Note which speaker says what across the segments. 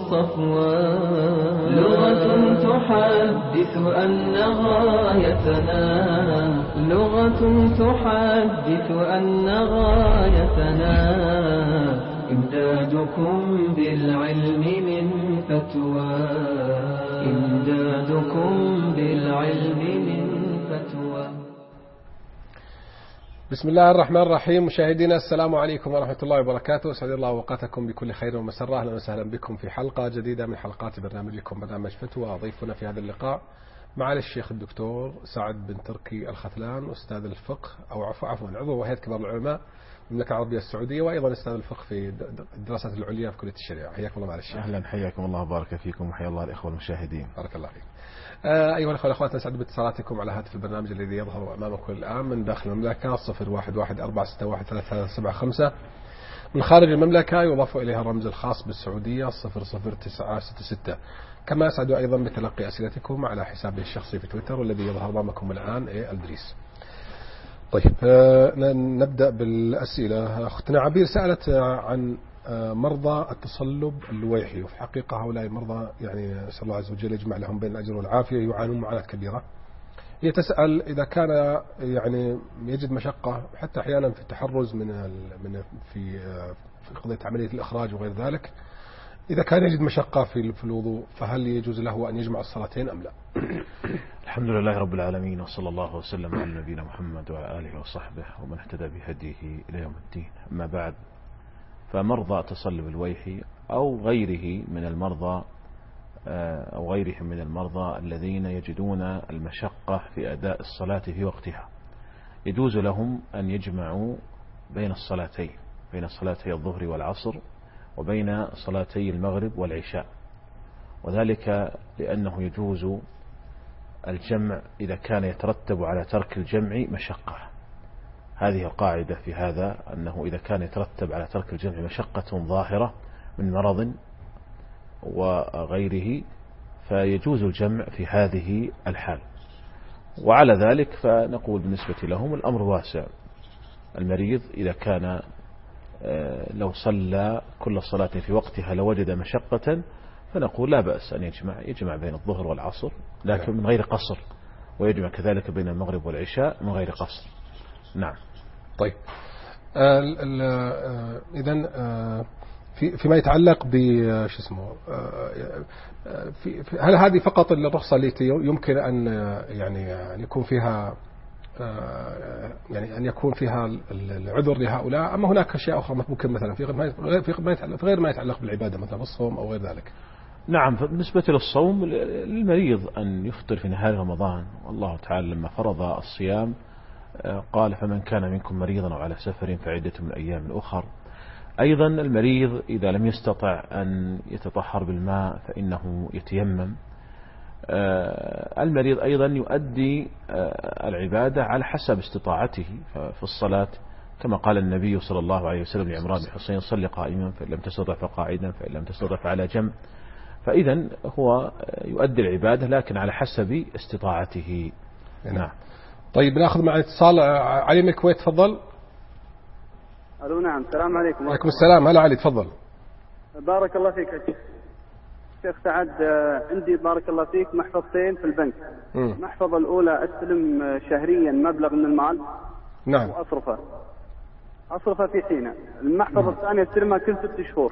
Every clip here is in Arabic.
Speaker 1: صفوان، لغة تحدث أن غايتنا، لغة تحدث أن غايتنا إمدادكم بالعلم من فتوى، إمدادكم بالعلم من فتوى.
Speaker 2: بسم الله الرحمن الرحيم. مشاهدينا السلام عليكم ورحمة الله وبركاته. أسعد الله أوقاتكم بكل خير ومسرة. أهلا وسهلا بكم في حلقة جديدة من حلقات برنامجكم برنامج فتوى. ضيفنا في هذا اللقاء معالي الشيخ الدكتور سعد بن تركي الختلان، أستاذ الفقه أو عفوا عضو هيئة كبار العلماء المملكة العربية السعودية، وأيضا أستاذ الفقه في الدراسات العليا في كلية الشريعة. حياكم الله معالي الشيخ.
Speaker 3: أهلا، حياكم الله وبارك فيكم وحيا الله الإخوة المشاهدين.
Speaker 2: بارك الله فيك. أيها الأخوة والأخوات، نسعد باتصالاتكم على هاتف البرنامج الذي يظهر أمامكم الآن من داخل المملكة 0114613375. من خارج المملكة يضاف إليها الرمز الخاص بالسعودية 00966. كما أسعد أيضا بتلقي أسئلتكم على حسابي الشخصي في تويتر والذي يظهر أمامكم الآن الدريس. طيب، نبدأ بالأسئلة. أختنا عبير سألت عن مرضى التصلب اللويحي، وفي حقيقة هؤلاء المرضى يعني أسأل الله عز وجل يجمع لهم بين الأجر والعافية، يعانون معاناة كبيرة. هي تسأل إذا كان يعني يجد مشقة حتى أحيانا في التحرز في قضية عملية الإخراج وغير ذلك، إذا كان يجد مشقة في الوضوء فهل يجوز له أن يجمع الصلاتين أم لا؟
Speaker 3: الحمد لله رب العالمين، وصلى الله وسلم على نبينا محمد وعلى آله وصحبه ومن اهتدى بهديه إلى يوم الدين. أما بعد، فمرضى تصلب الويحي أو غيره من المرضى الذين يجدون المشقة في أداء الصلاة في وقتها، يجوز لهم أن يجمعوا بين الصلاتين، بين صلاتي الظهر والعصر وبين صلاتي المغرب والعشاء، وذلك لأنه يجوز الجمع إذا كان يترتب على ترك الجمع مشقة. هذه القاعدة في هذا، أنه إذا كان يترتب على ترك الجمع مشقة ظاهرة من مرض وغيره فيجوز الجمع في هذه الحال. وعلى ذلك فنقول بالنسبة لهم الأمر واسع. المريض إذا كان لو صلى كل صلاة في وقتها لوجد مشقة فنقول لا بأس أن يجمع بين الظهر والعصر، لكن من غير قصر، ويجمع كذلك بين المغرب والعشاء من غير قصر. نعم.
Speaker 2: طيب، إذن فيما يتعلق هل هذه فقط الرخصة التي يمكن أن يعني يكون فيها أن يكون فيها العذر لهؤلاء، أما هناك أشياء أخرى ممكن مثلا في غير ما يتعلق بالعبادة مثلا الصوم أو غير ذلك؟
Speaker 3: نعم. فبالنسبة للصوم للمريض أن يفطر في نهار رمضان، والله تعالى لما فرض الصيام قال فمن كان منكم مريضا أو على سفر فعدة من أيام أخر. أيضا المريض إذا لم يستطع أن يتطهر بالماء فإنه يتيمم. المريض أيضا يؤدي العبادة على حسب استطاعته في الصلاة، كما قال النبي صلى الله عليه وسلم لعمران بن حسين صل قائما فإن لم تستطع فقاعدا فإن لم تستطع فعلى جنب. فإذا هو يؤدي العبادة لكن على حسب استطاعته. نعم.
Speaker 2: طيب، نأخذ مع اتصال علي من الكويت. تفضل.
Speaker 4: ألو. نعم. السلام عليكم.
Speaker 2: وعليكم السلام. هلا علي، تفضل.
Speaker 4: بارك الله فيك شيخ سعد. عندي بارك الله فيك محفظتين في البنك. المحفظة الأولى أستلم شهريا مبلغ من المال.
Speaker 2: نعم.
Speaker 4: وأصرفه في حينه. المحفظة الثانية أستلمها كل 6 شهور.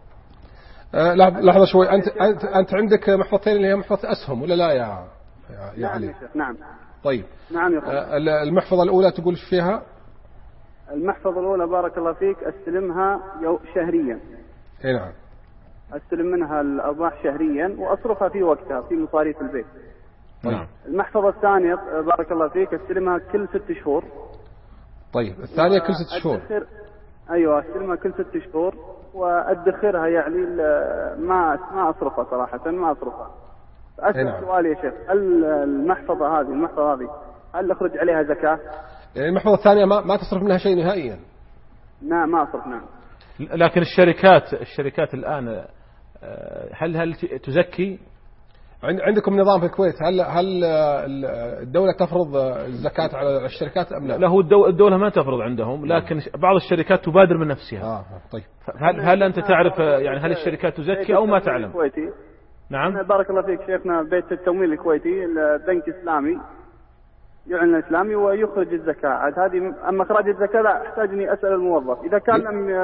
Speaker 2: لحظة شوي، أنت عندك محفظتين اللي هي محفظة أسهم ولا لا يا
Speaker 4: نعم
Speaker 2: علي؟
Speaker 4: يا شيخ. نعم.
Speaker 2: طيب.
Speaker 4: نعم يا فندم.
Speaker 2: المحفظة الأولى تقول فيها؟
Speaker 4: المحفظة الأولى بارك الله فيك أستلمها شهريا.
Speaker 2: نعم.
Speaker 4: أستلم منها الأرباح شهريا وأصرفها في وقتها في مصاريف البيت.
Speaker 2: نعم.
Speaker 4: المحفظة الثانية بارك الله فيك أستلمها كل 6 شهور.
Speaker 2: طيب، الثانية كل 6 شهور.
Speaker 4: أيوة، أستلمها كل 6 شهور وأدخرها، يعني ما أصرفها صراحة، ما أصرفها. أسأل سؤال يا شيخ، هل المحفظة هذه هل أخرج عليها زكاة؟
Speaker 2: يعني المحفظة الثانية ما تصرف منها شيء نهائيا؟
Speaker 4: نعم، ما أصرف. نعم.
Speaker 3: لكن الشركات الآن هل تزكي؟
Speaker 2: عندكم نظام في الكويت، هل الدولة تفرض الزكاة على الشركات أم لا؟
Speaker 3: لا، هو الدولة ما تفرض عندهم، لكن بعض الشركات تبادر من نفسها.
Speaker 2: طيب.
Speaker 3: هل أنت تعرف يعني هل الشركات تزكي أو ما تعلم؟ نعم.
Speaker 4: بارك الله فيك شيخنا، بيت التمويل الكويتي البنك إسلامي يعلن الإسلامي ويخرج الزكاة. عاد هذه أما إخراج الزكاة لا أحتاج إني أسأل الموظف إذا كان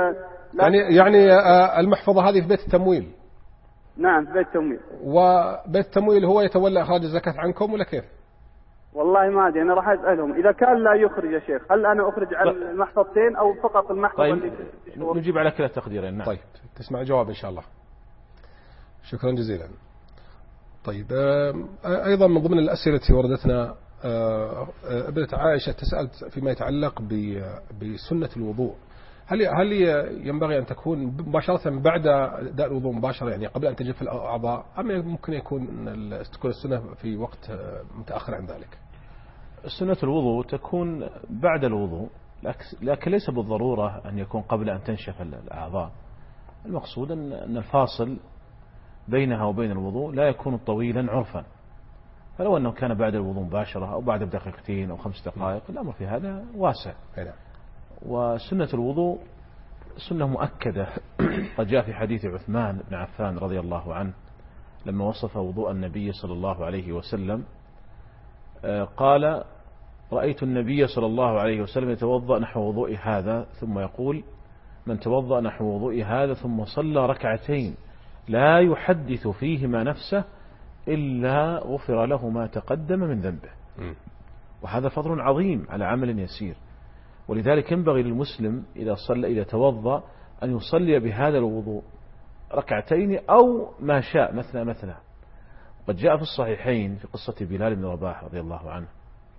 Speaker 2: يعني المحفظة هذه في بيت التمويل.
Speaker 4: نعم في بيت التمويل.
Speaker 2: وبيت التمويل هو يتولى إخراج الزكاة عنكم ولا كيف؟
Speaker 4: والله ما أدري، أنا راح أسألهم إذا كان لا يخرج يا شيخ، هل أنا أخرج عن المحفظتين أو فقط المحفظة؟
Speaker 3: طيب نجيب على كلا التقديرين. نعم.
Speaker 2: طيب تسمع الجواب إن شاء الله. شكرا جزيلا. طيب أيضا من ضمن الأسئلة التي وردتنا ابنة عائشة تسأل فيما يتعلق بسنة الوضوء، هل ينبغي أن تكون مباشرة بعد أداء الوضوء مباشرة، يعني قبل أن تجف الأعضاء، أم ممكن تكون السنة في وقت متأخر عن ذلك؟
Speaker 3: سنة الوضوء تكون بعد الوضوء، لكن ليس بالضرورة أن يكون قبل أن تنشف الأعضاء. المقصود أن الفاصل بينها وبين الوضوء لا يكون طويلا عرفا، فلو أنه كان بعد الوضوء مباشرة أو بعد بدقيقتين أو 5 دقائق الأمر في هذا واسع. وسنة الوضوء سنة مؤكدة، قد جاء في حديث عثمان بن عفان رضي الله عنه لما وصف وضوء النبي صلى الله عليه وسلم قال: رأيت النبي صلى الله عليه وسلم يتوضأ نحو وضوء هذا ثم يقول: من توضأ نحو وضوء هذا ثم صلى ركعتين لا يحدث فيهما نفسه إلا غفر له ما تقدم من ذنبه. وهذا فضل عظيم على عمل يسير، ولذلك ينبغي للمسلم إذا توضأ أن يصلي بهذا الوضوء ركعتين أو ما شاء مثنى. قد جاء في الصحيحين في قصة بلال بن رباح رضي الله عنه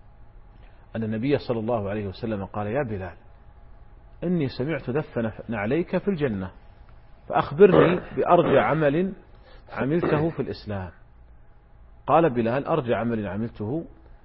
Speaker 3: أن النبي صلى الله عليه وسلم قال: يا بلال إني سمعت دفن عليك في الجنة فأخبرني بأرجى عمل عملته في الإسلام. قال بلال: أرجى عمل عملته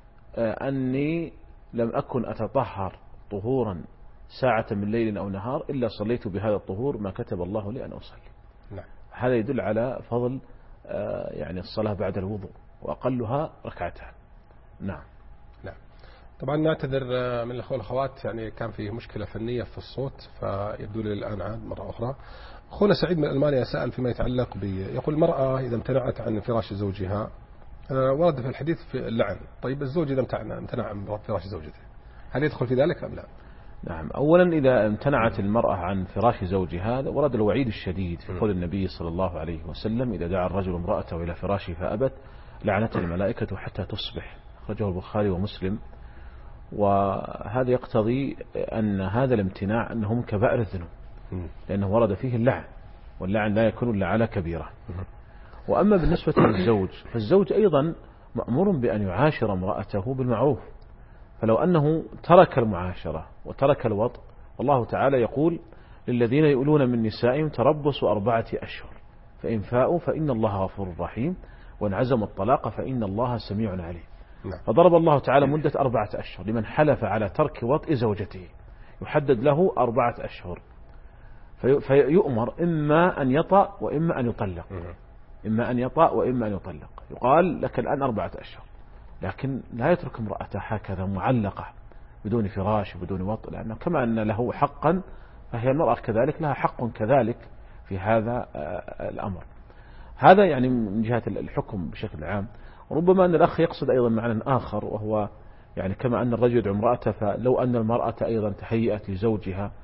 Speaker 3: أني لم أكن أتطهر طهورا ساعة من ليل أو نهار إلا صليت بهذا الطهور ما كتب الله لي أن أصلي.
Speaker 2: نعم.
Speaker 3: هذا يدل على فضل يعني الصلاة بعد الوضوء، وأقلها ركعتان. نعم.
Speaker 2: طبعا نعتذر من الأخوة والأخوات، يعني كان فيه مشكلة فنية في الصوت فيبدو لي الآن عاد مرة أخرى. أخونا سعيد من ألمانيا سأل فيما يتعلق يقول: المرأة إذا امتنعت عن فراش زوجها، ورد في الحديث في اللعن، طيب الزوج إذا امتنع عن فراش زوجته هل يدخل في ذلك أم لا؟
Speaker 3: نعم. أولا إذا امتنعت المرأة عن فراش زوجها ورد الوعيد الشديد في قول النبي صلى الله عليه وسلم: إذا دعا الرجل امرأته إلى فراشه فأبت لعنته الملائكة حتى تصبح. أخرجه البخاري ومسلم. وهذا يقتضي أن هذا الامتناع أنه من كبائر الذنوب، لأنه ورد فيه اللعن، واللعن لا يكون إلا على كبيرة. وأما بالنسبة للزوج فالزوج أيضا مأمور بأن يعاشر امرأته بالمعروف، فلو أنه ترك المعاشرة وترك الوطء، والله تعالى يقول: للذين يؤلون من نسائهم تربص 4 أشهر فإن فاءوا فإن الله غفور رحيم وإن عزموا الطلاق فإن الله سميع عليم. فضرب الله تعالى مدة 4 أشهر لمن حلف على ترك وطء زوجته، يحدد له 4 أشهر، فيؤمر إما أن يطأ وإما أن يطلق، إما أن يطأ وإما أن يطلق. يقال لك الآن 4 أشهر، لكن لا يترك امرأته هكذا معلقة بدون فراش وبدون وطء، لأنه كما أن له حقا فهي المرأة كذلك لها حق كذلك في هذا الأمر. هذا يعني من جهة الحكم بشكل عام. ربما أن الأخ يقصد أيضا معنى آخر، وهو يعني كما أن الرجل يدعو امرأته، فلو أن المرأة أيضا تهيأت لزوجها،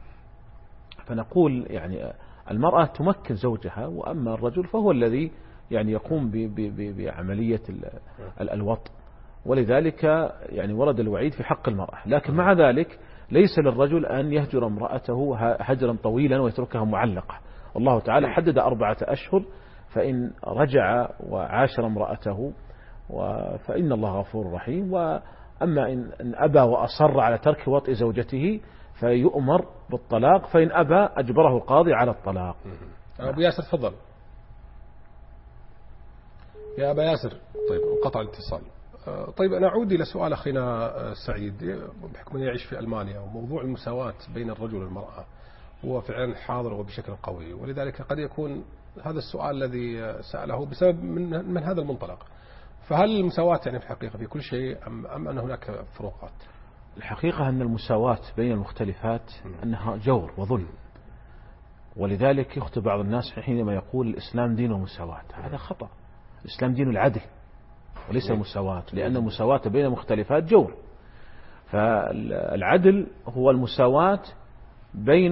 Speaker 3: فنقول يعني المرأة تمكن زوجها، وأما الرجل فهو الذي يعني يقوم بعملية الوطء، ولذلك يعني ورد الوعيد في حق المرأة. لكن مع ذلك ليس للرجل أن يهجر امرأته هجرا طويلا ويتركها معلقة. والله تعالى حدد 4 أشهر، فإن رجع وعاشر امرأته فإن الله غفور رحيم. وأما إن أبى وأصر على ترك وطء زوجته فيؤمر بالطلاق، فإن أبى أجبره القاضي على الطلاق.
Speaker 2: أبو ياسر تفضل. يا أبا ياسر. طيب انقطع الاتصال. طيب أنا أعود إلى سؤال أخينا سعيد، بحكم أنه يعيش في ألمانيا، وموضوع المساواة بين الرجل والمرأة هو فعلا حاضر وبشكل قوي، ولذلك قد يكون هذا السؤال الذي سأله بسبب من هذا المنطلق. فهل المساواة يعني في الحقيقة في كل شيء أم أن هناك فروقات؟
Speaker 3: الحقيقة أن المساواة بين المختلفات أنها جور وظلم، ولذلك يخطئ بعض الناس حينما يقول الإسلام دين المساواة. هذا خطأ. الإسلام دين العدل وليس المساواة، لأن المساواة بين المختلفات جور. فالعدل هو المساواة بين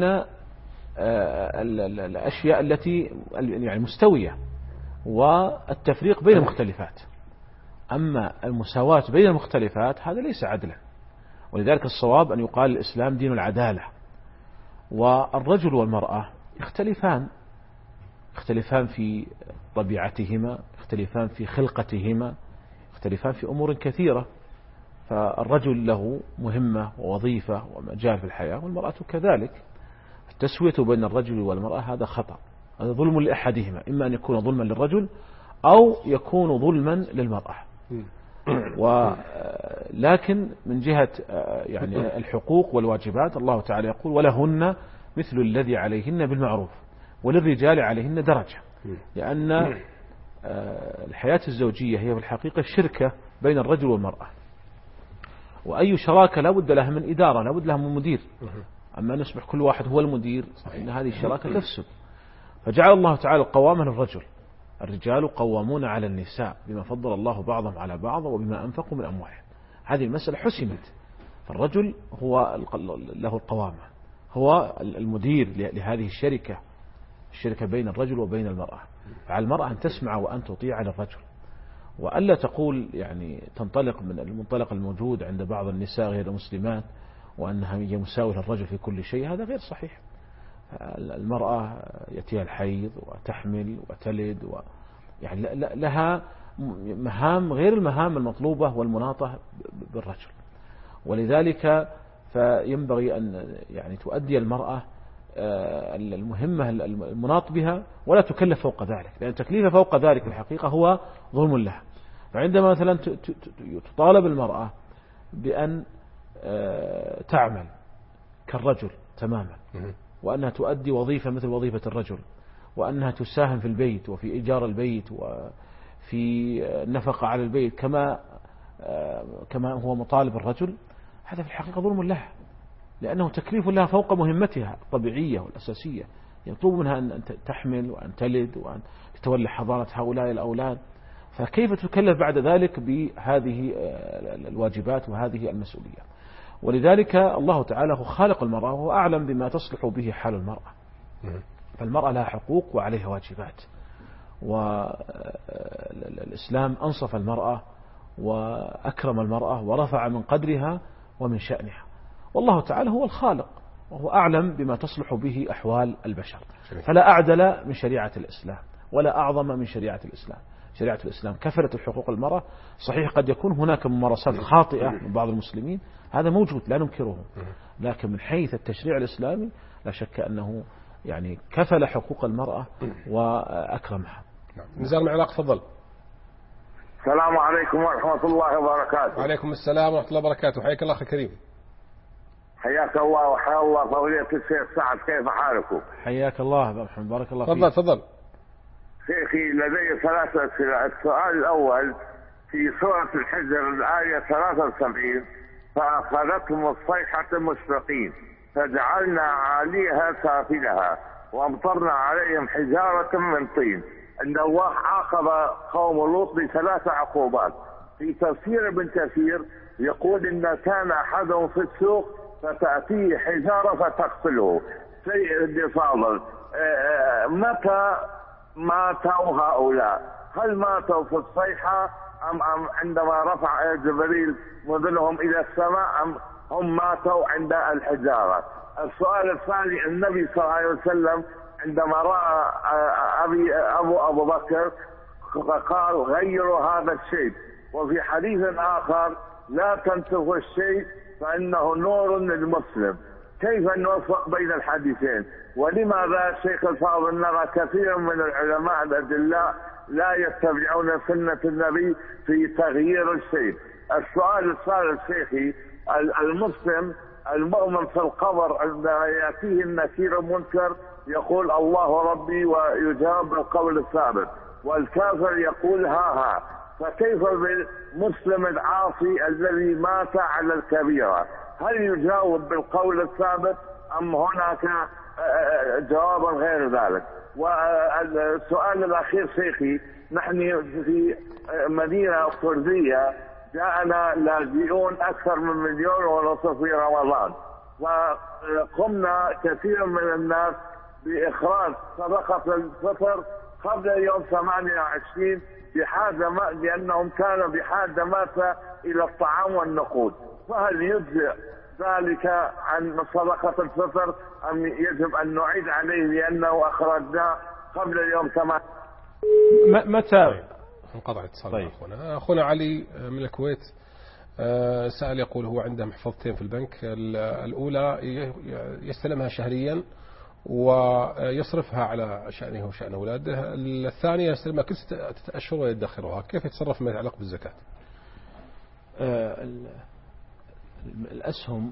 Speaker 3: الأشياء التي يعني مستوية، والتفريق بين المختلفات. أما المساواة بين المختلفات هذا ليس عدلا، ولذلك الصواب أن يقال الإسلام دين العدالة. والرجل والمرأة يختلفان في طبيعتهما، يختلفان في خلقتهما، يختلفان في أمور كثيرة. فالرجل له مهمة ووظيفة ومجال في الحياة، والمرأة كذلك. التسوية بين الرجل والمرأة هذا خطأ، هذا ظلم لأحدهما، إما أن يكون ظلما للرجل أو يكون ظلما للمرأة. ولكن من جهة يعني الحقوق والواجبات الله تعالى يقول ولهن مثل الذي عليهن بالمعروف وللرجال عليهن درجة، لأن الحياة الزوجية هي في الحقيقة شركة بين الرجل والمرأة، وأي شراكة لا بد لها من إدارة، لا بد لها من مدير. أما أن يصبح كل واحد هو المدير فإن هذه الشراكة تفسد. فجعل الله تعالى القوامة للرجل، الرجال قوامون على النساء بما فضل الله بعضهم على بعض وبما أنفقوا من أموالهم. هذه المسألة حسمت، فالرجل هو له القوامة، هو المدير لهذه الشركة بين الرجل وبين المرأة. فعلى المرأة أن تسمع وأن تطيع للرجل، وألا تقول يعني تنطلق من المنطلق الموجود عند بعض النساء غير المسلمات وأنها هي مساوية للرجل في كل شيء. هذا غير صحيح. المرأة يأتيها الحيض وتحمل وتلد يعني لها مهام غير المهام المطلوبة والمناطة بالرجل، ولذلك فينبغي أن يعني تؤدي المرأة المهمة المناط بها ولا تكلف فوق ذلك، لأن التكليف فوق ذلك في الحقيقة هو ظلم لها. فعندما مثلا تطالب المرأة بأن تعمل كالرجل تماما، وأنها تؤدي وظيفة مثل وظيفة الرجل، وأنها تساهم في البيت وفي إيجار البيت وفي النفقة على البيت كما هو مطالب الرجل، هذا في الحقيقة ظلم لها، لأنه تكليف لها فوق مهمتها الطبيعية والأساسية. يطلب منها أن تحمل وأن تلد وأن تتولى حضانة هؤلاء الأولاد، فكيف تكلف بعد ذلك بهذه الواجبات وهذه المسؤوليات؟ ولذلك الله تعالى هو خالق المرأة وهو أعلم بما تصلح به حال المرأة. فالمرأة لها حقوق وعليها واجبات، والإسلام أنصف المرأة وأكرم المرأة ورفع من قدرها ومن شأنها، والله تعالى هو الخالق وهو أعلم بما تصلح به أحوال البشر. فلا أعدل من شريعة الإسلام ولا أعظم من شريعة الإسلام. شريعة الإسلام كفلت الحقوق المرأة. صحيح قد يكون هناك ممارسات خاطئة من بعض المسلمين، هذا موجود لا ننكره، لكن من حيث التشريع الإسلامي لا شك أنه يعني كفل حقوق المرأة وأكرمها.
Speaker 2: نزار معلاق تفضل.
Speaker 5: السلام عليكم ورحمة الله وبركاته.
Speaker 2: وعليكم السلام ورحمة الله وبركاته. حياك الله أخي كريم.
Speaker 5: حياك الله وحيا الله فضيلة الشيخ سعد، كيف حالكم؟
Speaker 3: حياك الله بارك الله فيك.
Speaker 2: تفضل.
Speaker 5: شيخي لدي 3 أسئلة. السؤال الأول في سورة الحجر الآية 73 فأخذتهم الصيحة مشرقين فجعلنا عاليها سافلها وأمطرنا عليهم حجارة من طين. أن الله عاقب قوم لوط ب3 عقوبات. في تفسير ابن كثير يقول إن كان أحدهم في السوق فتأتيه حجارة فتقتله. سيدي فاضل، متى ماتوا هؤلاء؟ هل ماتوا في الصيحة أم عندما رفع جبريل مذلهم إلى السماء أم هم ماتوا عند الحجارة؟ السؤال الثاني، النبي صلى الله عليه وسلم عندما رأى أبو بكر قال غيروا هذا الشيء، وفي حديث آخر لا تنسوا الشيء فإنه نور للمسلم. كيف نوفق بين الحديثين؟ ولماذا شيخ الفاضل نرى كثير من العلماء الأدلاء لا يتبعون سنة النبي في تغيير الشيء؟ السؤال الثالث شيخي، المسلم المؤمن في القبر عندما يأتيه النكير المنكر يقول الله ربي ويجاب بالقول الثابت، والكافر يقول ها فكيف بالمسلم العاصي الذي مات على الكبيرة؟ هل يجاوب بالقول الثابت أم هناك جوابا غير ذلك؟ والسؤال الأخير شيخي، نحن في مدينة كردية جاءنا لاجئون أكثر من 1.5 مليون في رمضان، وقمنا كثير من الناس بإخراج صدقة الفطر قبل يوم 28 لأنهم كانوا بحاجة ماسة إلى الطعام والنقود، فهل يجزئ ذلك عن صدقة الفطر أم يجب أن نعيد عليه لأنه أخرجنا قبل يوم 8؟
Speaker 3: متى
Speaker 2: انقطع اتصال أخونا علي من الكويت سأل يقول هو عنده محفظتين في البنك، الأولى يستلمها شهريا ويصرفها على شأنه وشأن أولاده، الثانية يستلمها كل 6 أشهر ويدخرها، كيف يتصرف ما يتعلق بالزكاة؟
Speaker 3: الأسهم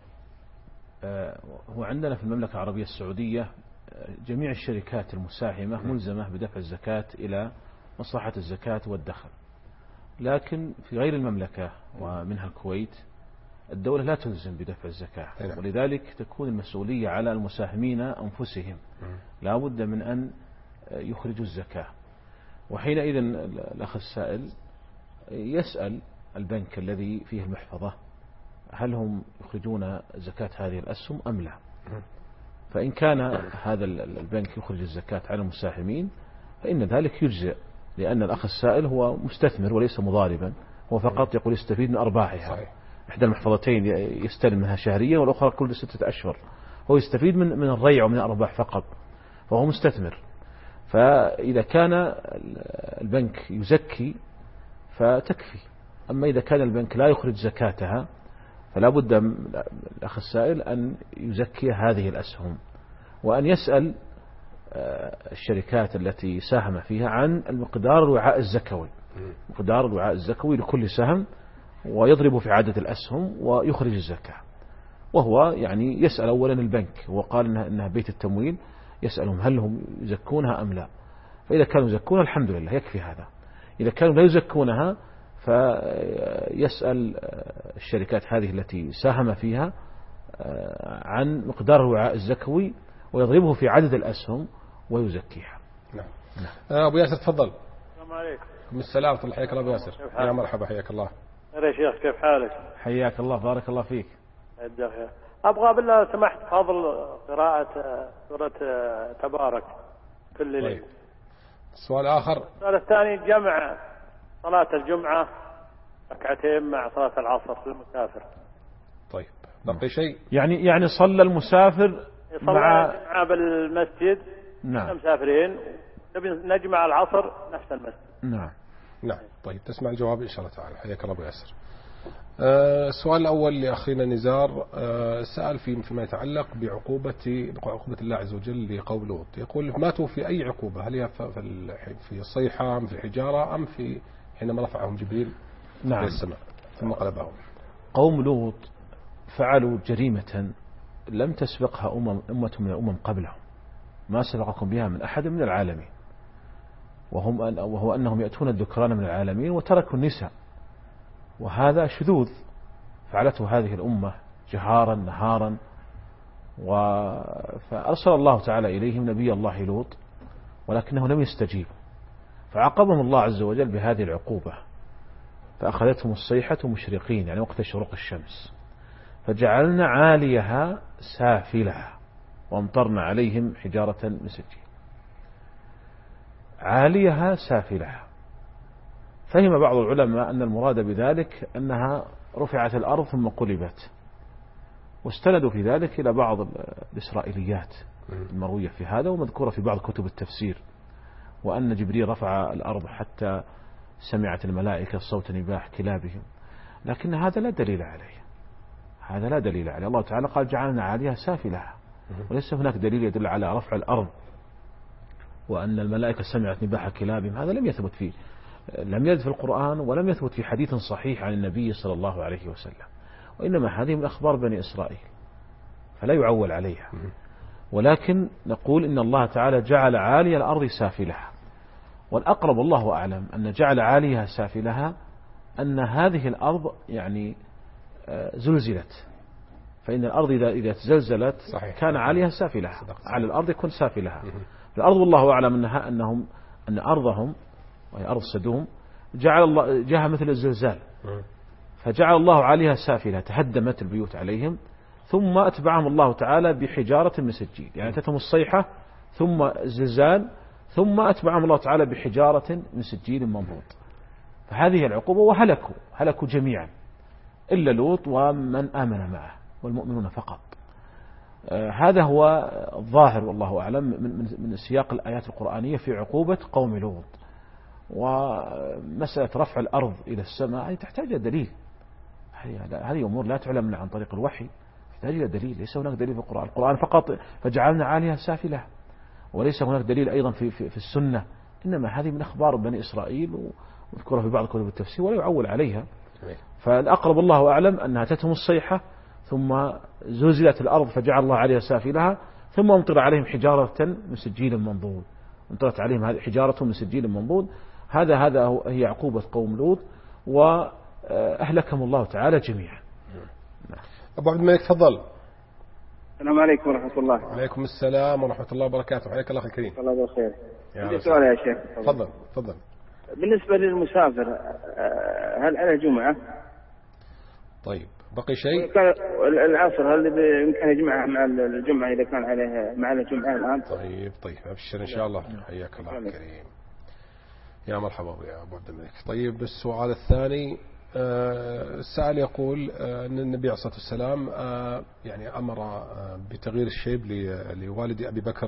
Speaker 3: هو عندنا في المملكة العربية السعودية جميع الشركات المساهمة ملزمة بدفع الزكاة إلى مصلحة الزكاة والدخل، لكن في غير المملكة ومنها الكويت الدولة لا تلزم بدفع الزكاة، ولذلك تكون المسؤولية على المساهمين أنفسهم، لا بد من أن يخرجوا الزكاة. وحينئذ الأخ السائل يسأل البنك الذي فيه المحفظة هل هم يخرجون زكاة هذه الأسهم أم لا. فإن كان هذا البنك يخرج الزكاة على المساهمين فإن ذلك يجزئ، لأن الأخ السائل هو مستثمر وليس مضاربا، هو فقط يقول يستفيد من أرباحها. إحدى المحفظتين يستلم منها شهريا والأخرى كل 6 أشهر، هو يستفيد من الريع ومن الأرباح فقط، فهو مستثمر. فإذا كان البنك يزكي فتكفي، أما إذا كان البنك لا يخرج زكاتها فلا بد الأخ السائل أن يزكي هذه الأسهم، وأن يسأل الشركات التي ساهم فيها عن المقدار الوعاء الزكوي، مقدار الوعاء الزكوي لكل سهم، ويضرب في عدد الأسهم ويخرج الزكاة. وهو يعني يسأل أولا البنك، وقال إنها بيت التمويل، يسألهم هل هم يزكونها أم لا، فإذا كانوا يزكونها الحمد لله يكفي هذا، إذا كانوا لا يزكونها فيسأل الشركات هذه التي ساهم فيها عن مقدار الوعاء الزكوي ويضربه في عدد الأسهم ويزكيها.
Speaker 2: نعم. أبو ياسر تفضل.
Speaker 6: السلام عليكم.
Speaker 2: السلام ورحمة الله، حياك الله أبو ياسر. يا مرحبا، حياك الله.
Speaker 6: يا شيخ كيف حالك؟
Speaker 3: حياك الله، بارك الله فيك.
Speaker 6: أبغى بالله سمحت فضل قراءة سورة تبارك كل ليلة.
Speaker 2: طيب. السؤال آخر.
Speaker 6: السؤال الثاني جمع صلاة الجمعة ركعتين مع صلاة العصر للمسافر.
Speaker 2: طيب بقي شيء؟
Speaker 3: يعني صلى المسافر
Speaker 6: مع بالمسجد.
Speaker 3: نعم.
Speaker 6: مسافرين نبي نجمع العصر نفس المسجد.
Speaker 2: نعم. طيب تسمع الجواب إن شاء الله تعالى. حياك الله أبو ياسر. السؤال الأول لأخينا نزار سأل فيما يتعلق بعقوبة الله عز وجل لقوم لوط، يقول ماتوا في أي عقوبة؟ هل هي في الصيحة أم في الحجارة أم في حينما رفعهم جبريل إلى السماء ثم قلبهم؟
Speaker 3: قوم لوط فعلوا جريمة لم تسبقها أمة من الأمم قبلهم، ما سبقكم بها من أحد من العالمين، وهو أنهم يأتون الذكران من العالمين وتركوا النساء، وهذا شذوذ فعلته هذه الأمة جهارا نهارا. فأرسل الله تعالى إليهم نبي الله لوط ولكنه لم يستجيب، فعاقبهم الله عز وجل بهذه العقوبة، فأخذتهم الصيحة مشرقين يعني وقت شروق الشمس، فجعلنا عاليها سافلها وامطرنا عليهم حجارة من سجيل. عاليها سافلها، فهم بعض العلماء أن المراد بذلك أنها رفعت الأرض ثم قلبت، واستندوا في ذلك إلى بعض الإسرائيليات المروية في هذا ومذكورة في بعض كتب التفسير، وأن جبريل رفع الأرض حتى سمعت الملائكة صوت نباح كلابهم، لكن هذا لا دليل عليه، هذا لا دليل عليه. الله تعالى قال جعلنا عاليها سافلها، وليس هناك دليل يدل على رفع الأرض وأن الملائكة سمعت نباح كلابهم، هذا لم يثبت فيه، لم يرد في القرآن ولم يثبت في حديث صحيح عن النبي صلى الله عليه وسلم، وإنما هذه من أخبار بني إسرائيل فلا يعول عليها. ولكن نقول إن الله تعالى جعل عالي الأرض سافلها، والأقرب والله أعلم أن جعل عاليها سافلها أن هذه الأرض يعني زلزلت، فإن الأرض إذا تزلزلت كان عاليها سافلها، على الأرض يكون سافلها. الأرض والله أعلم أن أرضهم وهي أرض سدوم جعل الله جاءها مثل الزلزال، فجعل الله عليها سافلة، تهدمت البيوت عليهم، ثم أتبعهم الله تعالى بحجارة من سجيل، يعني أتتهم الصيحة ثم زلزال ثم أتبعهم الله تعالى بحجارة من سجيل منضود. فهذه العقوبة، وهلكوا جميعا إلا لوط ومن آمن معه والمؤمنون فقط. هذا هو الظاهر والله أعلم من سياق الآيات القرآنية في عقوبة قوم لوط. ومسألة رفع الأرض إلى السماء هي تحتاج إلى دليل، هذه أمور لا تعلم عن طريق الوحي، تحتاج إلى دليل. ليس هناك دليل في القرآن فقط فجعلنا عاليها سافلة، وليس هناك دليل أيضا في السنة، إنما هذه من أخبار بني إسرائيل وذكرها في بعض كتب التفسير ولا يعول عليها. فالأقرب الله أعلم أنها تتهم الصيحة ثم زلزلت الأرض فجعل الله عليها سافلها، ثم أمطر عليهم حجارة من سجيل منضود، امطرت عليهم هذه حجارة من سجيل منضود. هذا هي عقوبة قوم لوط، وأهلكهم الله تعالى جميعا.
Speaker 2: أبو عبد الملك تفضل.
Speaker 7: السلام عليكم ورحمة الله.
Speaker 2: وعليكم السلام ورحمة الله وبركاته. حياك الله الكريم.
Speaker 7: الله بالخير.
Speaker 2: عندي
Speaker 7: سؤال يا شيخ.
Speaker 2: تفضل.
Speaker 7: بالنسبة للمسافر هل على جمعة؟
Speaker 2: طيب بقي شيء؟
Speaker 7: العصر هل بإمكانه يجمعها مع الجمعة إذا كان عليه مع الجمعة الآن؟
Speaker 2: طيب أبشر إن شاء الله. حياك الله الكريم. يا مرحبا يا أبو عبد الملك. طيب السؤال الثاني، السائل يقول أن النبي عليه الصلاة والسلام يعني أمر بتغيير الشيب لوالد أبي بكر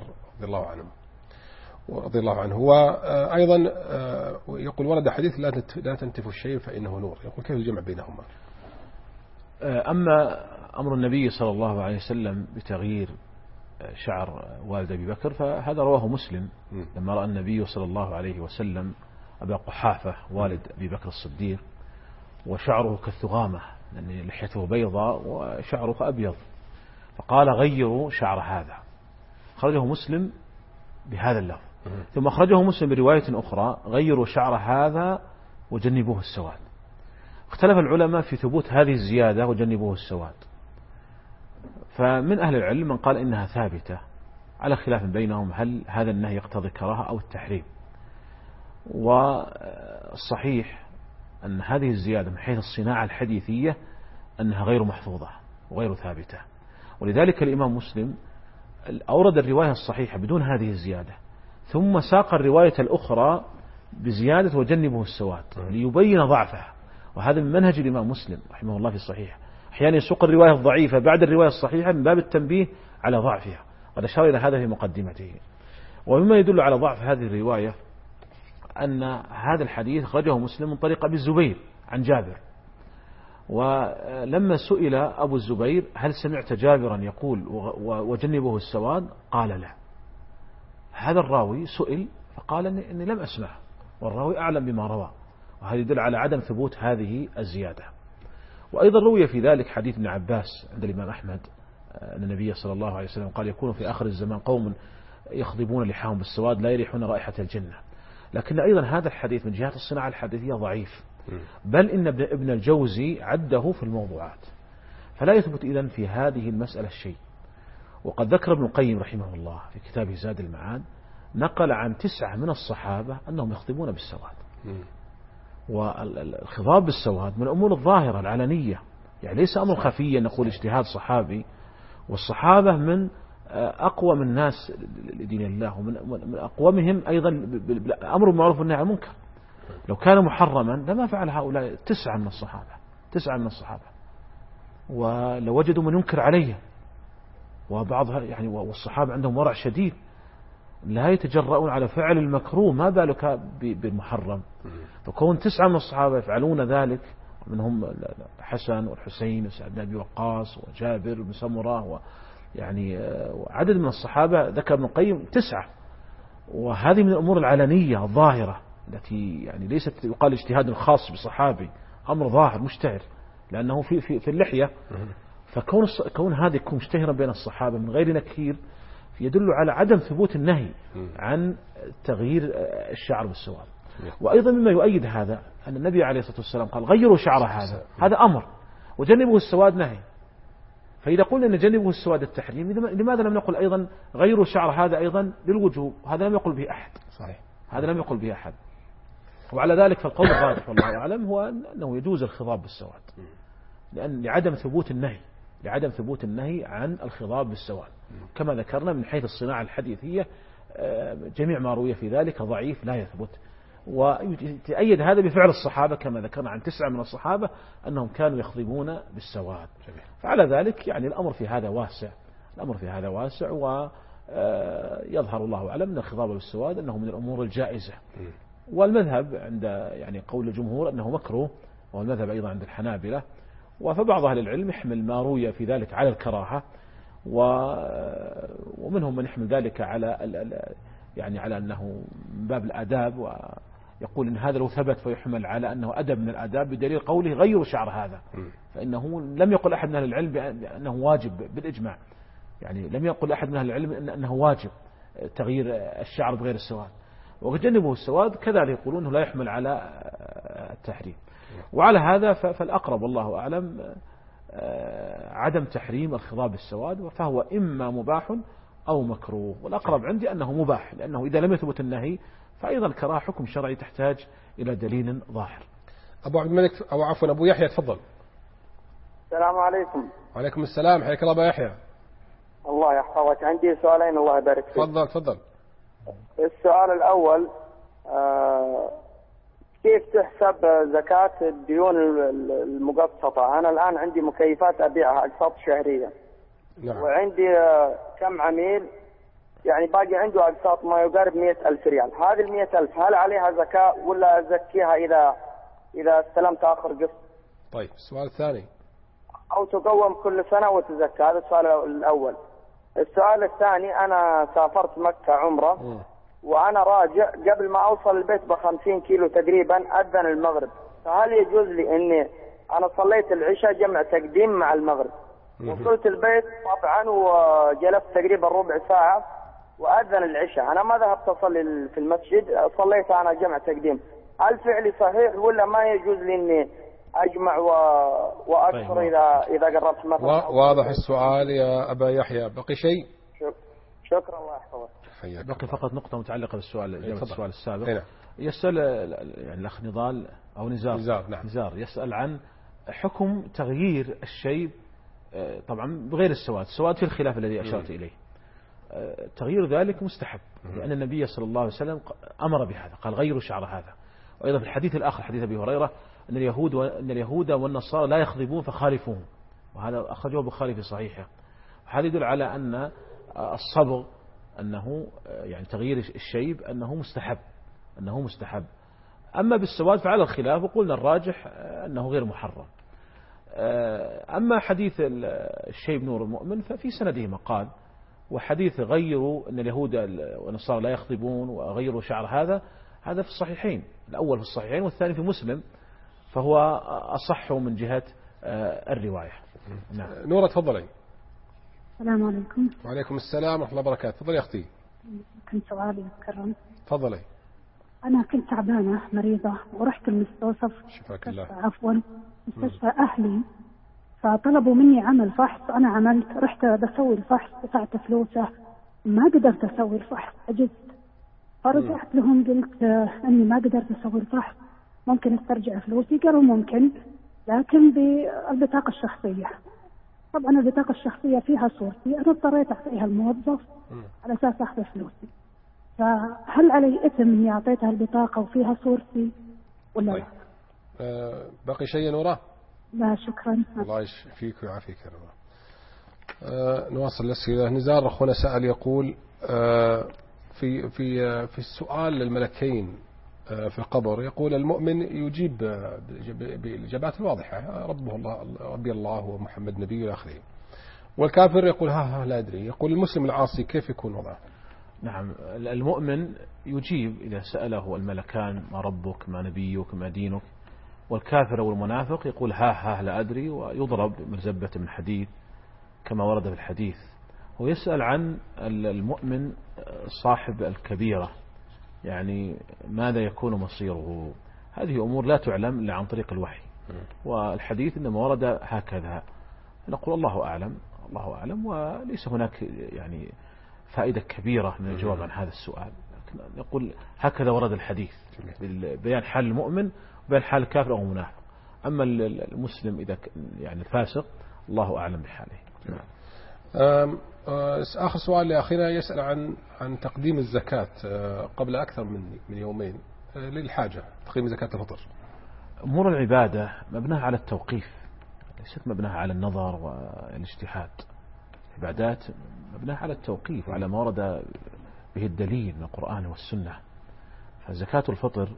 Speaker 2: رضي الله عنه، وأيضا يقول ورد حديث لا تنتف الشيب فإنه نور، يقول كيف الجمع بينهما؟
Speaker 3: أما أمر النبي صلى الله عليه وسلم بتغيير شعر والد أبي بكر فهذا رواه مسلم، لما رأى النبي صلى الله عليه وسلم أبا قحافة والد أبي بكر الصديق وشعره كالثغامة، لأن لحيته بيضاء وشعره أبيض، فقال غيروا شعر هذا. خرجه مسلم بهذا اللفظ، ثم أخرجه مسلم برواية أخرى غيروا شعر هذا وجنبوه السواد. اختلف العلماء في ثبوت هذه الزيادة وجنبوه السواد، فمن أهل العلم من قال إنها ثابتة على خلاف بينهم هل هذا النهي يقتضي الكراهة أو التحريم. والصحيح أن هذه الزيادة من حيث الصناعة الحديثية أنها غير محفوظة وغير ثابتة، ولذلك الإمام مسلم أورد الرواية الصحيحة بدون هذه الزيادة، ثم ساق الرواية الأخرى بزيادة وجنبه السواد ليبين ضعفها. وهذا من منهج الإمام مسلم رحمه الله في الصحيح، أحيانا يسوق الرواية الضعيفة بعد الرواية الصحيحة من باب التنبيه على ضعفها، قد أشار إلى هذا في مقدمته. ومما يدل على ضعف هذه الرواية أن هذا الحديث خرجه مسلم من طريق أبي الزبير عن جابر، ولما سئل أبو الزبير هل سمعت جابرا يقول وجنبه السواد قال لا. هذا الراوي سئل فقال إني لم أسمع، والراوي أعلم بما روى، وهذا يدل على عدم ثبوت هذه الزيادة. وأيضا روي في ذلك حديث ابن عباس عند الإمام أحمد أن النبي صلى الله عليه وسلم قال يكون في آخر الزمان قوم يخضبون لحاهم بالسواد لا يريحون رائحة الجنة. لكن أيضا هذا الحديث من جهة الصناعة الحديثية ضعيف، بل إن ابن الجوزي عده في الموضوعات، فلا يثبت إذن في هذه المسألة الشيء. وقد ذكر ابن القيم رحمه الله في كتابه زاد المعاد نقل عن 9 من الصحابة أنهم يخضبون بالسواد. والخضاب بالسواد من الأمور الظاهرة العلنية، يعني ليس أمر خفيا نقول اجتهاد صحابي، والصحابة من أقوى من الناس لدين الله، ومن أقومهم أيضا أمر معروف والنهي عن المنكر. لو كان محرما لما فعل هؤلاء 9 من الصحابة، ولو وجدوا من ينكر عليه، وبعضها يعني والصحابة عندهم ورع شديد لا يتجرؤون على فعل المكروه، ما بالك بالمحرم. فكون 9 من الصحابة يفعلون ذلك، منهم حسن والحسين وسعد بن أبي وقاص وجابر بن سمرة يعني عدد من الصحابة ذكر ابن القيم 9، وهذه من الأمور العلنية الظاهرة التي يعني ليست يقال اجتهاد خاص بصحابي، أمر ظاهر مشتهر لأنه في اللحية. فكون هذا يكون مشتهرا بين الصحابة من غير نكير، يدل على عدم ثبوت النهي عن تغيير الشعر بالسواد. وأيضا مما يؤيد هذا أن النبي عليه الصلاة والسلام قال غيروا شعر هذا أمر، وجنبه السواد نهي. فإذا قلنا أن جنبه السواد التحريم، لماذا لم نقل أيضا غيروا شعر هذا أيضا للوجوب؟ هذا لم يقل به أحد. صحيح، هذا لم يقل به أحد. وعلى ذلك فالقول الراجح والله أعلم هو أنه يجوز الخضاب بالسواد، لعدم ثبوت النهي عن الخضاب بالسواد، كما ذكرنا من حيث الصناعة الحديثية جميع ما روي في ذلك ضعيف لا يثبت. ويتأيد هذا بفعل الصحابة كما ذكرنا عن 9 من الصحابة أنهم كانوا يخضبون بالسواد. فعلى ذلك يعني الأمر في هذا واسع، ويظهر الله أعلم أن الخضاب بالسواد أنه من الأمور الجائزة. والمذهب عند يعني قول الجمهور أنه مكروه، والمذهب أيضا عند الحنابلة. فبعض أهل العلم يحمل ما روي في ذلك على الكراهة، ومنهم من يحمل ذلك على أنه من باب الآداب، ويقول إن هذا لو ثبت فيحمل على أنه أدب من الآداب بدليل قوله غيروا شعر هذا، فإنه لم يقل أحد من أهل العلم بأنه واجب بالإجماع، يعني لم يقل أحد من أهل العلم أنه واجب تغيير الشعر بغير السواد. وجنبه السواد كذلك يقولون أنه لا يحمل على التحريم. وعلى هذا فالأقرب والله أعلم عدم تحريم الخضاب بالسواد، فهو إما مباح أو مكروه، والأقرب عندي أنه مباح، لأنه إذا لم يثبت النهي فأيضا الكراهة حكم شرعي تحتاج إلى دليل ظاهر.
Speaker 2: أبو عبد الملك أبو يحيى تفضل.
Speaker 8: السلام عليكم.
Speaker 2: وعليكم السلام، حياك الله أبو يحيى.
Speaker 8: الله يحفظك. عندي سؤالين الله يبارك فيك.
Speaker 2: تفضل.
Speaker 8: السؤال الأول كيف تحسب زكاة الديون المقسطة؟ أنا الآن عندي مكيفات أبيعها أقساط شهرية.
Speaker 2: نعم.
Speaker 8: وعندي كم عميل يعني باقي عنده أقساط ما يقارب 100,000 ريال. هذه 100,000 هل عليها زكاة ولا أزكيها إذا استلمت آخر قسط؟
Speaker 2: طيب السؤال الثاني.
Speaker 8: أو تقوم كل سنة وتزكى. هذا السؤال الأول. السؤال الثاني أنا سافرت مكة عمرة وأنا راجع قبل ما أوصل البيت ب50 كيلو تقريبا أذن المغرب، فهل يجوز لي إني أنا صليت العشاء جمع تقديم مع المغرب، وصلت البيت طبعا وجلست تقريبا ربع ساعة وأذن العشاء، أنا ما ذهبت أصلي في المسجد، صليت أنا جمع تقديم، هل فعلي صحيح ولا ما يجوز لي إني أجمع وأكثر إذا قربت مثلا؟
Speaker 2: واضح السؤال يا أبا يحيى. بقي شيء؟
Speaker 8: شكرا الله يحفظك.
Speaker 3: بقي فقط نقطة متعلقة بالسؤال السابق.
Speaker 2: نعم.
Speaker 3: يسأل يعني الأخ نضال أو نزار يسأل عن حكم تغيير الشيب طبعا بغير السواد. السواد في الخلاف الذي أشرت إليه، تغيير ذلك مستحب، لأن النبي صلى الله عليه وسلم أمر بهذا، قال غيروا شعر هذا. وأيضا في الحديث الآخر حديث أبي هريرة أن اليهود والنصارى لا يخضبون فخالفوهم، وهذا أخرجه البخاري في صحيحه. هذا يدل على أن الصبغ أنه يعني تغيير الشيب أنه مستحب. أما بالسواد فعلى الخلاف، وقلنا الراجح أنه غير محرم. أما حديث الشيب نور المؤمن ففي سنده مقال، وحديث غيروا أن اليهود والنصارى لا يخضبون وغيروا شعر هذا في الصحيحين، الأول في الصحيحين والثاني في مسلم، فهو أصح من جهة الرواية.
Speaker 2: نعم. نورة تفضلي.
Speaker 9: السلام عليكم.
Speaker 2: وعليكم السلام ورحمة الله وبركاته. تفضلي يا أختي.
Speaker 9: كنت سؤالي أتكرم.
Speaker 2: تفضلي.
Speaker 9: أنا كنت تعبانة مريضة ورحت المستوصف.
Speaker 2: شفاك الله.
Speaker 9: عفوا مستشفى أهلي، فطلبوا مني عمل فحص، أنا عملت، رحت بسوي الفحص دفعت فلوسه، ما قدرت أسوي الفحص، عجزت، فرجعت لهم قلت أني ما قدرت أسوي الفحص، ممكن استرجع فلوسي؟ قالوا ممكن لكن بالبطاقة الشخصية. طبعا البطاقة الشخصية فيها صورتي، أنا اضطريت أعطيها الموظف على أساس أخذ فلوسي، فهل علي إثم إني أعطيتها البطاقة وفيها صورتي ولا لا؟
Speaker 2: باقي شيء يا نورة؟
Speaker 9: لا شكرا.
Speaker 2: الله يشفيك ويعافيك يا نورة. نواصل الأسئلة. نزار أخونا سأل يقول في السؤال للملكين في القبر، يقول المؤمن يجيب بالإجابات الواضحة، ربي الله ومحمد نبي إلى آخره، والكافر يقول ها لا أدري. يقول المسلم العاصي كيف يكون وضعه؟
Speaker 3: نعم، المؤمن يجيب إذا سأله الملكان ما ربك ما نبيك ما دينك، والكافر والمنافق يقول ها لا أدري، ويضرب مرزبة من حديد كما ورد في الحديث. هو يسأل عن المؤمن صاحب الكبيرة، يعني ماذا يكون مصيره. هذه أمور لا تعلم إلا عن طريق الوحي، والحديث إنما ورد هكذا. نقول الله أعلم، الله أعلم، وليس هناك يعني فائدة كبيرة من الجواب عن هذا السؤال. لكن نقول هكذا ورد الحديث بيان حال المؤمن وبيان حال الكافر أو المنافق. أما المسلم إذا يعني الفاسق الله أعلم بحاله.
Speaker 2: آخر سؤال لأخينا يسأل عن تقديم الزكاة قبل أكثر من يومين للحاجة، تقديم زكاة الفطر.
Speaker 3: أمور العبادة مبناها على التوقيف، ليست مبناها على النظر والاجتهاد. عبادات مبناها على التوقيف وعلى ما ورد به الدليل من القرآن والسنة. فزكاة الفطر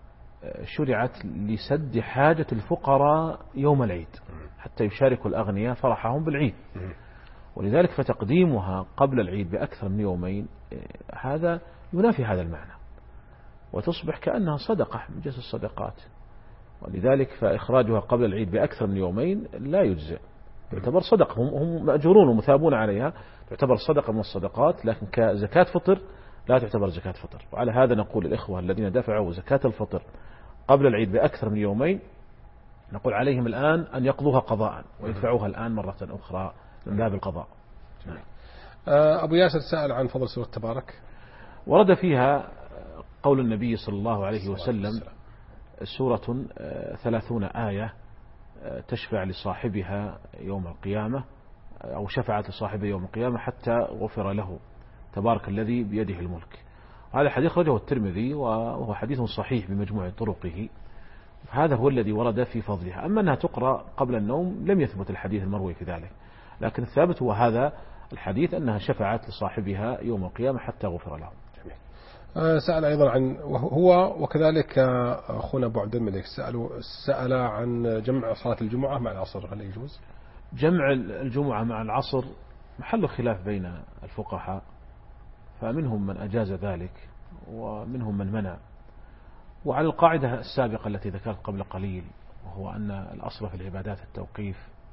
Speaker 3: شرعت لسد حاجة الفقراء يوم العيد حتى يشاركوا الأغنياء فرحهم بالعيد، ولذلك فتقديمها قبل العيد بأكثر من يومين هذا ينافي هذا المعنى، وتصبح كأنها صدقة من جنس الصدقات. ولذلك فإخراجها قبل العيد بأكثر من يومين لا يجزئ، يعتبر صدقة، هم مأجورون ومثابون عليها، تعتبر صدقة من الصدقات، لكن كزكاة فطر لا تعتبر زكاة فطر. وعلى هذا نقول الإخوة الذين دفعوا زكاة الفطر قبل العيد بأكثر من يومين نقول عليهم الآن أن يقضوها قضاء ويدفعوها الآن مرة أخرى من باب القضاء.
Speaker 2: أبو ياسر سأل عن فضل سورة تبارك.
Speaker 3: ورد فيها قول النبي صلى الله عليه وسلم: سورة 30 آية تشفع لصاحبها يوم القيامة، أو شفعت لصاحبها يوم القيامة حتى غفر له، تبارك الذي بيده الملك. هذا حديث رجه الترمذي وهو حديث صحيح بمجموع طرقه، هذا هو الذي ورد في فضلها. أما أنها تقرأ قبل النوم لم يثبت الحديث المروي في ذلك، لكن الثابت هو هذا الحديث أنها شفعت لصاحبها يوم القيامة حتى غفر له.
Speaker 2: سأل أيضا عن هو وكذلك أخونا أبو عبد الملك سأل عن جمع صلاة الجمعة مع العصر، هل يجوز؟
Speaker 3: جمع الجمعة مع العصر محل خلاف بين الفقهاء، فمنهم من أجاز ذلك ومنهم من منع. وعلى القاعدة السابقة التي ذكرت قبل قليل، وهو أن الأصل في العبادات التوقيف،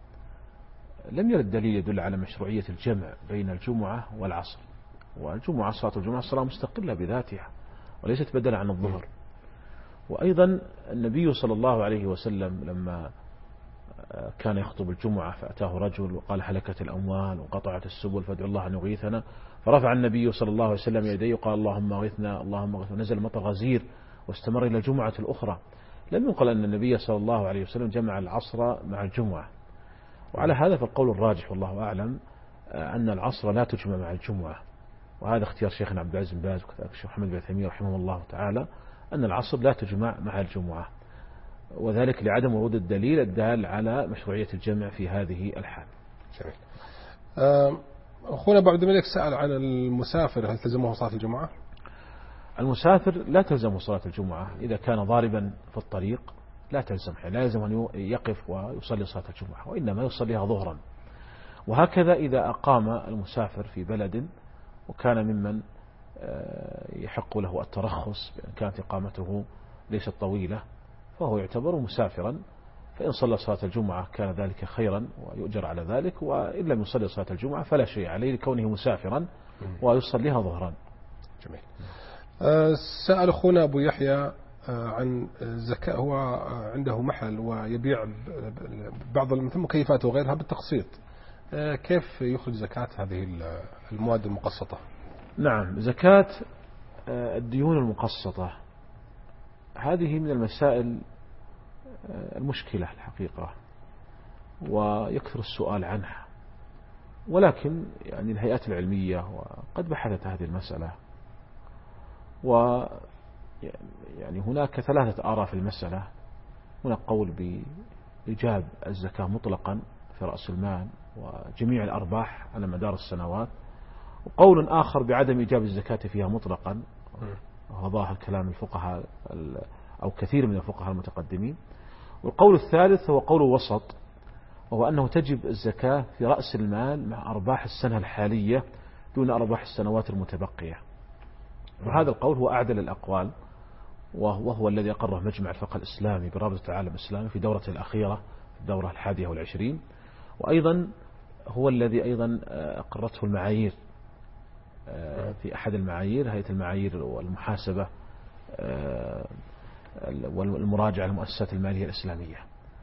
Speaker 3: لم يرد دليل يدل على مشروعية الجمع بين الجمعة والعصر. والجمعة صلاة الجمعة صلاة مستقلة بذاتها وليست بدلا عن الظهر. وأيضا النبي صلى الله عليه وسلم لما كان يخطب الجمعة فأتاه رجل وقال: هلكت الأموال وقطعت السبل فادعوا الله أن يغيثنا، فرفع النبي صلى الله عليه وسلم يديه وقال: اللهم اغثنا اللهم اغثنا، نزل مطر غزير واستمر إلى الجمعة الأخرى. لم ينقل أن النبي صلى الله عليه وسلم جمع العصر مع الجمعة. وعلى هذا فالقول الراجح والله أعلم أن العصر لا تجمع مع الجمعة، وهذا اختيار شيخنا عبد العزيز بن باز وكذلك الشيخ محمد بن عثيمين رحمه الله تعالى، أن العصر لا تجمع مع الجمعة، وذلك لعدم ورود الدليل الدال على مشروعية الجمع في هذه الحال.
Speaker 2: جميل. أخونا أبو عبد الملك سأل عن المسافر، هل تلزمه صلاة الجمعة؟
Speaker 3: المسافر لا تلزمه صلاة الجمعة إذا كان ضاربا في الطريق، لا تلزم، لا يلزم أن يقف ويصلي صلاة الجمعة، وإنما يصليها ظهرا. وهكذا إذا أقام المسافر في بلد وكان ممن يحق له الترخص بأن كانت إقامته ليست طويلة فهو يعتبر مسافرا، فإن صلى صلاة الجمعة كان ذلك خيرا ويؤجر على ذلك، وإن لم يصلي صلاة الجمعة فلا شيء عليه لكونه مسافرا ويصليها ظهرا.
Speaker 2: جميل. سأل أخونا أبو يحيى عن زكاة، هو عنده محل ويبيع بعض المكيفات وغيرها بالتقسيط، كيف يخرج زكاة هذه المواد المقسطة؟
Speaker 3: نعم، زكاة الديون المقسطة هذه من المسائل المشكلة الحقيقة، ويكثر السؤال عنها، ولكن يعني الهيئات العلمية وقد بحثت هذه المسألة، ويعني هناك 3 آراء في المسألة. هناك قول بإيجاب الزكاة مطلقا في رأس المال وجميع الأرباح على مدار السنوات، وقول آخر بعدم إيجاب الزكاة فيها مطلقا، وهو ظاهر كلام الفقهاء أو كثير من الفقهاء المتقدمين. والقول الثالث هو قول وسط، وهو أنه تجب الزكاة في رأس المال مع أرباح السنة الحالية دون أرباح السنوات المتبقية. وهذا القول هو أعدل الأقوال، وهو الذي أقره مجمع الفقه الإسلامي برابطة العالم الإسلامي في دورته الأخيرة، في الدورة 21. وأيضا هو الذي أيضا أقرته المعايير في أحد المعايير، هيئة المعايير والمحاسبة والمراجعة المؤسسات المالية الإسلامية.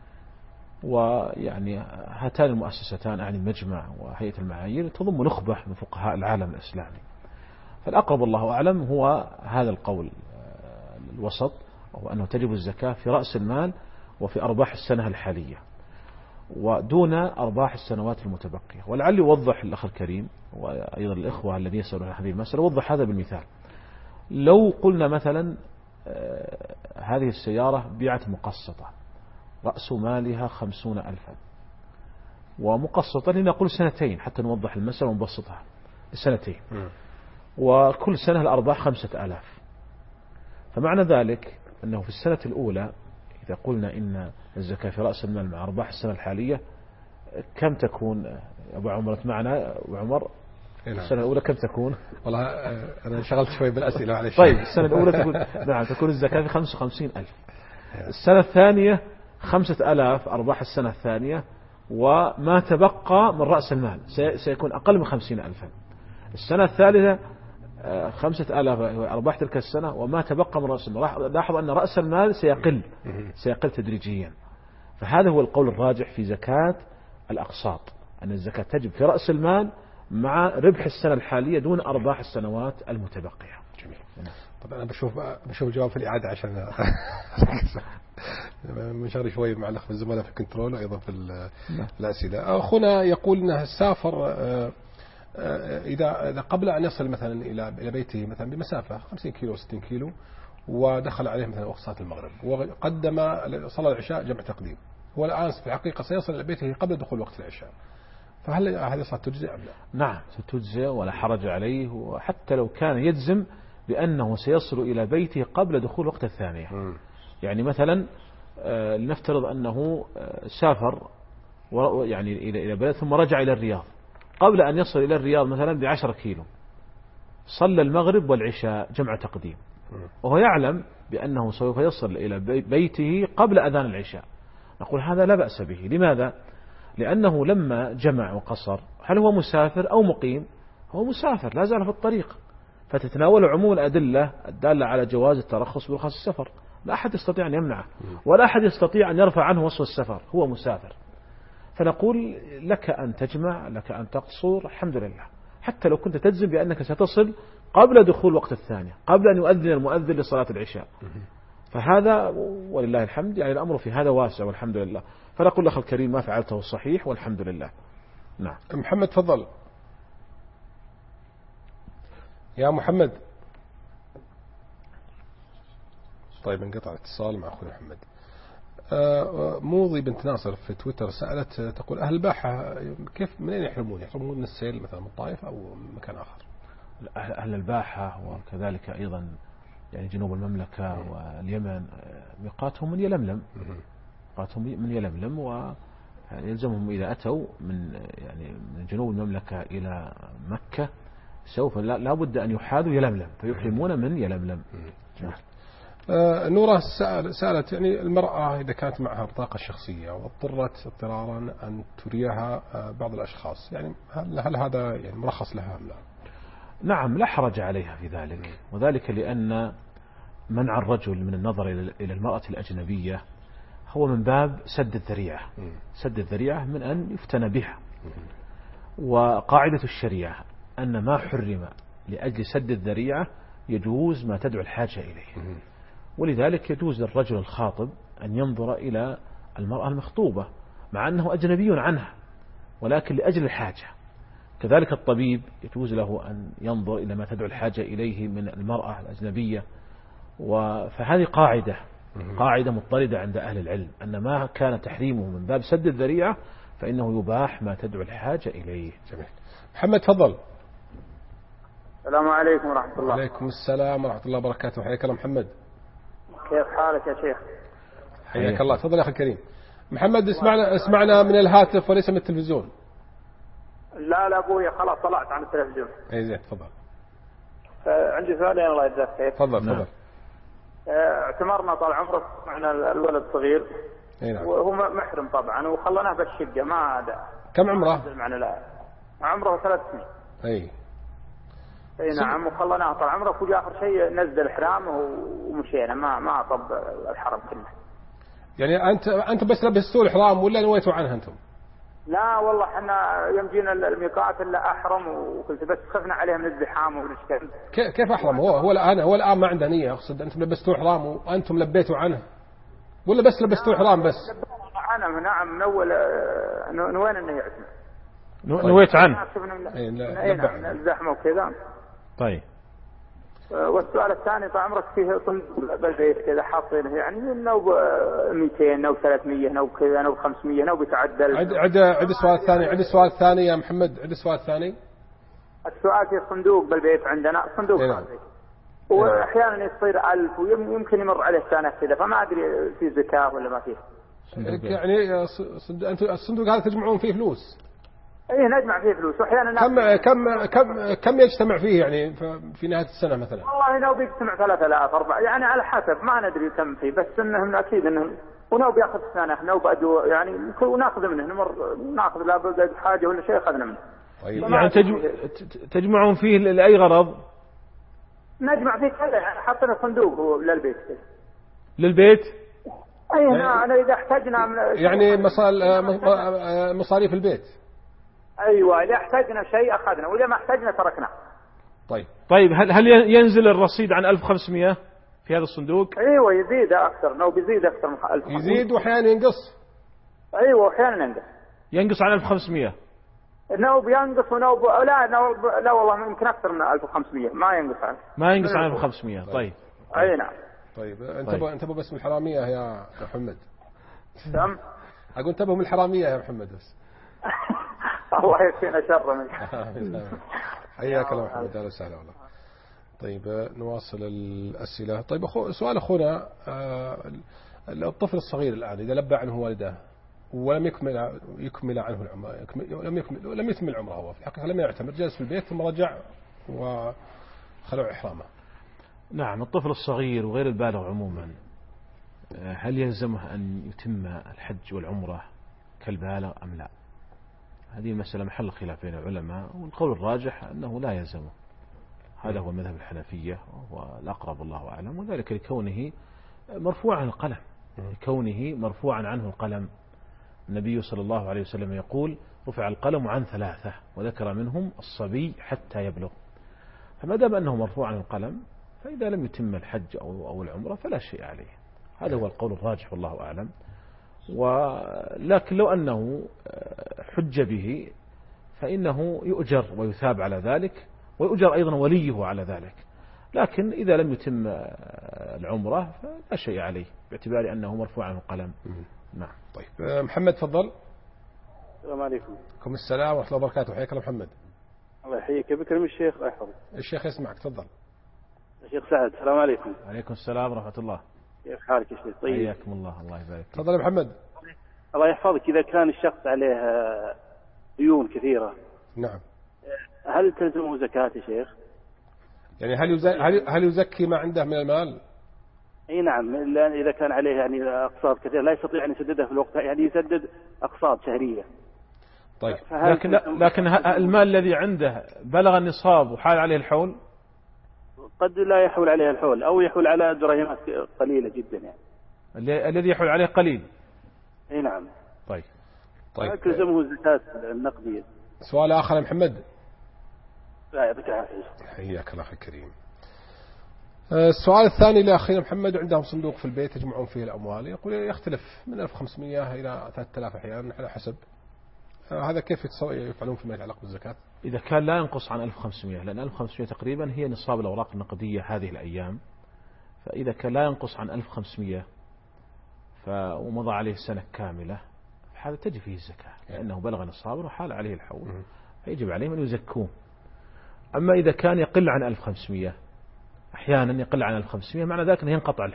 Speaker 3: ويعني هاتان المؤسستان يعني المجمع وهيئة المعايير تضم نخبة من فقهاء العالم الإسلامي. فالأقرب الله أعلم هو هذا القول الوسط، وهو أنه تجب الزكاة في رأس المال وفي أرباح السنة الحالية ودون أرباح السنوات المتبقية. ولعل يوضح الأخ الكريم وأيضا الإخوة الذين يسألون عن هذه المسألة وضح هذا بالمثال. لو قلنا مثلا هذه السيارة بيعت مقسطة رأس مالها 50,000 ومقسطة لنقول سنتين حتى نوضح المسألة ونبسطها، سنتين، وكل سنة الأرباح 5,000. فمعنى ذلك أنه في السنة الأولى إذا قلنا إن الزكاة في رأس المال مع أرباح السنة الحالية كم تكون؟ أبو عمر معنا، أبو عمر السنة الأولى كم تكون؟
Speaker 2: والله أنا انشغلت شوي بالأسئلة على
Speaker 3: طيب السنة الأولى تكون نعم تكون الزكاة في 55,000. السنة الثانية 5,000 أرباح السنة الثانية، وما تبقى من رأس المال سيكون أقل من 50,000. السنة الثالثة 5,000 أرباح تلك السنة وما تبقى من رأس المال. لاحظ أن رأس المال سيقل تدريجيا. فهذا هو القول الراجح في زكاة الأقساط، أن الزكاة تجب في رأس المال مع ربح السنة الحالية دون أرباح السنوات المتبقية.
Speaker 2: جميل. طبعا أنا بشوف الجواب في الإعادة عشان منشغل شوي مع الأخ الزملاء في الكنترول وأيضا في الأسئلة. أخونا يقول أنه سافر إذا قبل أن يصل مثلا إلى بيته مثلا بمسافة 50 كيلو 60 كيلو، ودخل عليه مثلا وقت صلاة المغرب وقدم صلاة العشاء جمع تقديم، هو الآن في الحقيقة سيصل إلى بيته قبل دخول وقت العشاء، فهل هذه الصلاة تجزئ أم لا؟
Speaker 3: نعم ستجزئ ولا حرج عليه، وحتى لو كان يجزم بأنه سيصل إلى بيته قبل دخول وقت الثانية. يعني مثلا لنفترض أنه سافر يعني إلى بلد ثم رجع إلى الرياض، قبل أن يصل إلى الرياض مثلا ب10 كيلو صلى المغرب والعشاء جمع تقديم، وهو يعلم بأنه سوف يصل إلى بيته قبل أذان العشاء، نقول هذا لا بأس به. لماذا؟ لأنه لما جمع وقصر هل هو مسافر أو مقيم؟ هو مسافر لا زال في الطريق، فتتناول عموم الأدلة الدالة على جواز الترخص برخص السفر. لا أحد يستطيع أن يمنعه ولا أحد يستطيع أن يرفع عنه وصف السفر، هو مسافر. فنقول لك أن تجمع، لك أن تقصر، الحمد لله، حتى لو كنت تجزم بأنك ستصل قبل دخول وقت الثانية، قبل أن يؤذن المؤذن لصلاة العشاء. فهذا ولله الحمد يعني الأمر في هذا واسع والحمد لله. فنقول لك الكريم ما فعلته صحيح والحمد لله. نعم.
Speaker 2: محمد تفضل يا محمد. طيب انقطع الاتصال مع أخوي محمد. موضي بنت ناصر في تويتر سألت تقول أهل الباحة كيف منين يحرمون من السيل مثلا من الطائف أو مكان آخر؟
Speaker 3: أهل الباحة وكذلك أيضا يعني جنوب المملكة واليمن ميقاتهم من يلملم، ميقاتهم من يلملم، ويلزمهم إذا أتوا من جنوب المملكة إلى مكة سوف لا بد أن يحاذوا يلملم فيحرمون من يلملم.
Speaker 2: نورة سألت يعني المرأة إذا كانت معها بطاقة شخصية واضطرت اضطرارا أن تريها بعض الأشخاص، يعني هل هذا يعني مرخص لها أم لا؟
Speaker 3: نعم لا حرج عليها في ذلك، وذلك لأن منع الرجل من النظر إلى المرأة الأجنبية هو من باب سد الذريعة من أن يفتن بها. وقاعدة الشريعة أن ما حرم لأجل سد الذريعة يجوز ما تدعو الحاجة إليه، ولذلك يجوز للرجل الخاطب أن ينظر إلى المرأة المخطوبة مع أنه أجنبي عنها ولكن لأجل الحاجة. كذلك الطبيب يجوز له أن ينظر إلى ما تدعو الحاجة إليه من المرأة الأجنبية. فهذه قاعدة مضطردة عند أهل العلم أن ما كان تحريمه من باب سد الذريعة فإنه يباح ما تدعو الحاجة إليه.
Speaker 2: جميل. محمد تفضل.
Speaker 10: السلام عليكم ورحمة الله.
Speaker 2: وعليكم السلام ورحمة الله وبركاته. حياك الله محمد.
Speaker 10: كيف حالك يا شيخ؟
Speaker 2: حياك الله. تفضل يا أخي الكريم. محمد اسمعنا من الهاتف وليس من التلفزيون.
Speaker 10: لا أبوي خلاص طلعت عن التلفزيون.
Speaker 2: أي زين تفضل.
Speaker 10: عندي سؤالين الله يجزاك خير.
Speaker 2: تفضل.
Speaker 10: اعتمرنا طال عمرك معنا الولد صغير
Speaker 2: نعم.
Speaker 10: وهو محرم طبعا وخلناه بالشقة ما
Speaker 2: كم عمره؟
Speaker 10: معنا لا عمره 3 سنين.
Speaker 2: أي
Speaker 10: نعم، وخلناه طال عمره، وجاء آخر شيء نزل الإحرام ومشينا، ما طب الحرم كله.
Speaker 2: يعني أنت بس لبستوا الإحرام ولا نويتوا عنها أنتم؟
Speaker 10: لا والله احنا يوم جينا الميقات الا احرم، وكنت بس خفنا عليه من الزحام والاشكال.
Speaker 2: كيف احرم؟ هو الان ما عنده نيه. اقصد انتم لبستوا احرام وانتم لبيتوا عنه ولا بس لبستوا احرام بس؟
Speaker 10: انا نعم من اول نوينا انه يعزم.
Speaker 3: نويت عنه.
Speaker 10: نعم الزحمه وكذا.
Speaker 3: طيب.
Speaker 10: والسؤال الثاني طال عمرك فيه صندوق بالبيت كذا حاطينه، يعني نوب 200 نوب 300 نوب كذا نوب 500 نوب يتعدل.
Speaker 2: عد السؤال الثاني، عد السؤال الثاني يا محمد، عد السؤال الثاني.
Speaker 10: السؤال في صندوق بالبيت عندنا، صندوق خاص، واحيانا يصير 1000 ويمكن يمر عليه سنه كذا، فما ادري في زكاه ولا ما فيه.
Speaker 2: يعني انتم الصندوق هذا تجمعون فيه فلوس؟
Speaker 10: ايه نجمع فيه فلوس، واحيانا
Speaker 2: كم يجتمع فيه يعني في نهايه السنه مثلا؟
Speaker 10: والله لو بيجتمع 3000 4 يعني على حسب، ما ندري كم فيه، بس انهم اكيد انهم ونو بياخذ سنه نو بدو يعني وناخذ منه ناخذ لا بد حاجه ولا شيء اخذنا منه.
Speaker 3: طيب. يعني تجمعون فيه لاي غرض؟
Speaker 10: نجمع فيه كذا، يعني حطينا صندوق للبيت كذا.
Speaker 3: للبيت؟
Speaker 10: اي نعم، اذا احتجنا
Speaker 2: يعني مصاريف البيت.
Speaker 10: ايوه اذا احتجنا شيء اخذنا، واذا ما احتجنا تركناه.
Speaker 3: طيب هل ينزل الرصيد عن 1500 في هذا الصندوق؟
Speaker 10: ايوه يزيد اكثر، لو بيزيد اكثر من 1500.
Speaker 2: يزيد واحيانا ينقص.
Speaker 10: ايوه واحيانا
Speaker 3: ينقص عن 1500.
Speaker 10: نوب ينقص ونوب لا والله يمكن اكثر من 1500 ما ينقص عنه.
Speaker 3: ما ينقص عن 1500. طيب.
Speaker 10: اي نعم.
Speaker 2: طيب انتبهوا بس من الحراميه يا محمد.
Speaker 10: تمام.
Speaker 2: اقول انتبهوا من الحراميه يا محمد بس.
Speaker 10: الله يكفينا شر منك.
Speaker 2: حياك الله محمد، اهلا وسهلا والله. طيب نواصل الاسئله. طيب سؤال اخونا، الطفل الصغير الان اذا لبى عنه والده ولم يكمل عنه العمر، لم يكمل عمره، هو في الحقيقه لم يعتمر، جلس في البيت ثم رجع وخلع احرامه.
Speaker 3: نعم، الطفل الصغير وغير البالغ عموما هل يلزمه أن يتم الحج والعمرة كالبالغ أم لا؟ هذه المسألة محل خلاف بين العلماء، والقول الراجح أنه لا يلزمه. هذا هو مذهب الحنفية والأقرب الله أعلم، وذلك لكونه مرفوع عن القلم، لكونه مرفوعا عنه القلم. النبي صلى الله عليه وسلم يقول: رفع القلم عن 3 وذكر منهم الصبي حتى يبلغ. فما دام أنه مرفوع عن القلم، فإذا لم يتم الحج أو العمرة فلا شيء عليه. هذا هو القول الراجح والله أعلم. ولكن لو أنه حج به فإنه يؤجر ويثاب على ذلك، ويؤجر أيضا وليه على ذلك. لكن إذا لم يتم العمرة فلا شيء عليه باعتبار أنه مرفوع عنه القلم. نعم.
Speaker 2: طيب محمد تفضل.
Speaker 11: السلام عليكم.
Speaker 2: عليكم السلام ورحمة الله وبركاته. حياك الله محمد.
Speaker 11: الله يحييك. بكلم الشيخ أحفظ.
Speaker 2: الشيخ يسمعك، تفضل.
Speaker 11: الشيخ سعد. السلام عليكم.
Speaker 3: عليكم السلام ورحمة الله.
Speaker 11: كيف حالك يا شيخ؟ طيب.
Speaker 3: حياكم الله. الله يبارك.
Speaker 2: تفضل يا محمد.
Speaker 11: الله يحفظك. إذا كان الشخص عليه ديون كثيرة،
Speaker 2: نعم،
Speaker 11: هل تلزمه زكاة يا شيخ؟
Speaker 2: يعني هل يزكي ما عنده من المال؟
Speaker 11: اي نعم، إذا كان عليه يعني أقساط كثيرة لا يستطيع أن يسددها في الوقت، يعني يسدد أقساط شهرية.
Speaker 2: طيب.
Speaker 3: لكن المال الذي عنده بلغ النصاب وحال عليه الحول؟
Speaker 11: قد لا يحول عليه الحول، أو يحول على دراهمات قليلة جدا يعني.
Speaker 3: الذي يحول عليه قليل.
Speaker 11: اي نعم.
Speaker 3: طيب.
Speaker 11: تلزمه الزكاة النقدية.
Speaker 2: سؤال آخر يا محمد.
Speaker 11: لا يعطيك العافية.
Speaker 2: حياك الله أخي الكريم. السؤال الثاني لأخينا محمد، عندهم صندوق في البيت يجمعون فيه الأموال، يقول يختلف من 1500 إلى 3000 أحيانا على حسب. هذا كيف يفعلون فيما يتعلق بالزكاة؟
Speaker 3: إذا كان لا ينقص عن 1500، لأن 1500 تقريبا هي نصاب الأوراق النقدية هذه الأيام، فإذا كان لا ينقص عن 1500 ومضى عليه سنة كاملة، هذا تجب فيه الزكاة لأنه بلغ نصابه وحال عليه الحول، فيجب عليهم أن يزكوه. أما إذا كان يقل عن 1500، أحيانا يقل عن 1500 معنى ذلك أنه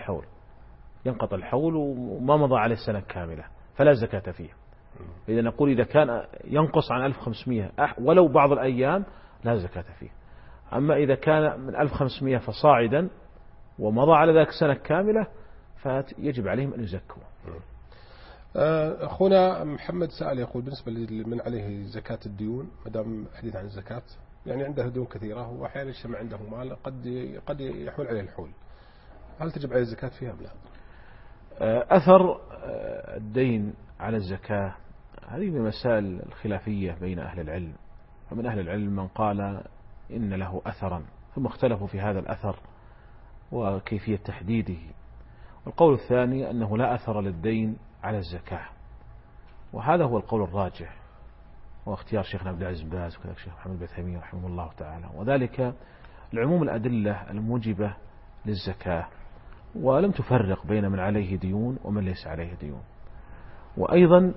Speaker 3: ينقطع الحول وما مضى عليه سنة كاملة، فلا زكاة فيه. إذا نقول إذا كان ينقص عن 1500 ولو بعض الأيام لا زكاة فيه. أما إذا كان من 1500 فصاعدا ومضى على ذلك سنة كاملة فيجب عليهم أن يزكوا.
Speaker 2: أخونا محمد سأل يقول بالنسبة لمن عليه زكاة الديون، مدام حديث عن الزكاة، يعني عنده ديون كثيرة وأحيانا يجتمع عنده مال قد يحول عليه الحول، هل تجب عليه الزكاة فيها أم لا؟
Speaker 3: أثر الدين على الزكاة هذه من المسائل الخلافية بين أهل العلم، فمن أهل العلم من قال إن له أثرا، ثم اختلفوا في هذا الأثر وكيفية تحديده. والقول الثاني أنه لا أثر للدين على الزكاة، وهذا هو القول الراجح واختيار شيخنا عبد العزيز بن باز وكذلك الشيخ محمد بن تيمية رحمه الله تعالى، وذلك لعموم الأدلة الموجبة للزكاة، ولم تفرق بين من عليه ديون ومن ليس عليه ديون. وأيضا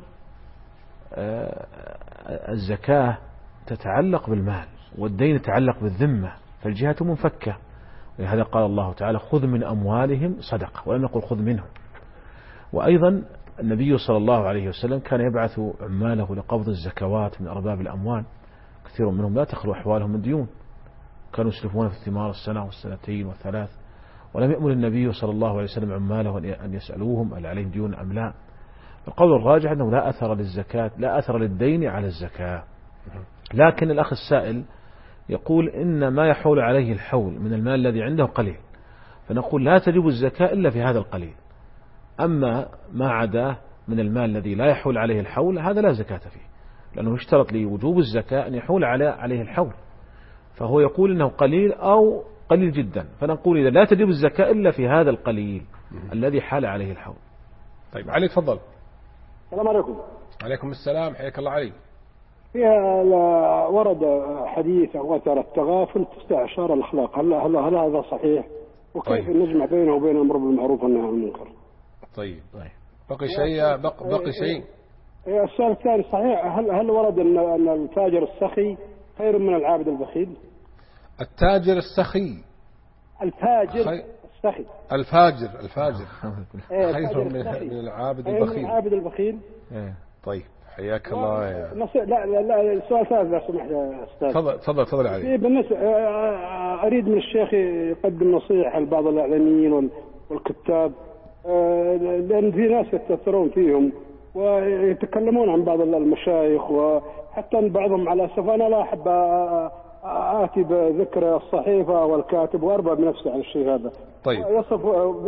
Speaker 3: الزكاة تتعلق بالمال، والدين يتعلق بالذمة، فالجهة منفكة، ولهذا قال الله تعالى خذ من أموالهم صدقة، ولم يقل خذ منهم. وأيضا النبي صلى الله عليه وسلم كان يبعث عماله لقبض الزكوات من أرباب الأموال، كثير منهم لا تخلو أحوالهم من ديون، كانوا يسلفون في الثمار السنة والسنتين والثلاث، ولم يأمر النبي صلى الله عليه وسلم عماله أن يسألوهم هل عليهم ديون أم لا. القول الراجح أنه لا أثر للزكاة، لا أثر للدين على الزكاة. لكن الأخ السائل يقول إن ما يحول عليه الحول من المال الذي عنده قليل، فنقول لا تجب الزكاة إلا في هذا القليل، أما ما عداه من المال الذي لا يحول عليه الحول هذا لا زكاة فيه، لأنه يشترط لوجوب الزكاة أن يحول عليه الحول، فهو يقول إنه قليل أو قليل جدا، فنقول إذا لا تجب الزكاة إلا في هذا القليل الذي حال عليه الحول.
Speaker 2: طيب علي تفضل.
Speaker 12: السلام عليكم.
Speaker 2: عليكم السلام، حياك الله علي.
Speaker 12: فيها ورد حديث وترى التغافل تستعشار الأخلاق، هل هذا صحيح؟ وكيف نجمع بينه وبين الأمر بالمعروف والنهي عن المنكر؟
Speaker 2: طيب بقي شيء بقي شيء.
Speaker 12: السؤال الثاني صحيح، هل ورد أن التاجر السخي خير من العابد البخيل؟
Speaker 2: التاجر السخي،
Speaker 12: الفاجر السخي،
Speaker 2: الفاجر خير من العابد البخيل. طيب حياك الله
Speaker 12: لا السؤال ثالث لو سمحت يا أستاذ.
Speaker 2: تفضل علي.
Speaker 12: بالنسبة أريد من الشيخ يقدم نصيحة لبعض الإعلاميين والكتاب، لأن في ناس يتأثرون فيهم ويتكلمون عن بعض المشايخ، وحتى بعضهم على أسف أنا لا أحب آتي بذكر الصحيفة والكاتب وأربى بنفسي عن الشيء هذا.
Speaker 2: طيب.
Speaker 12: يصف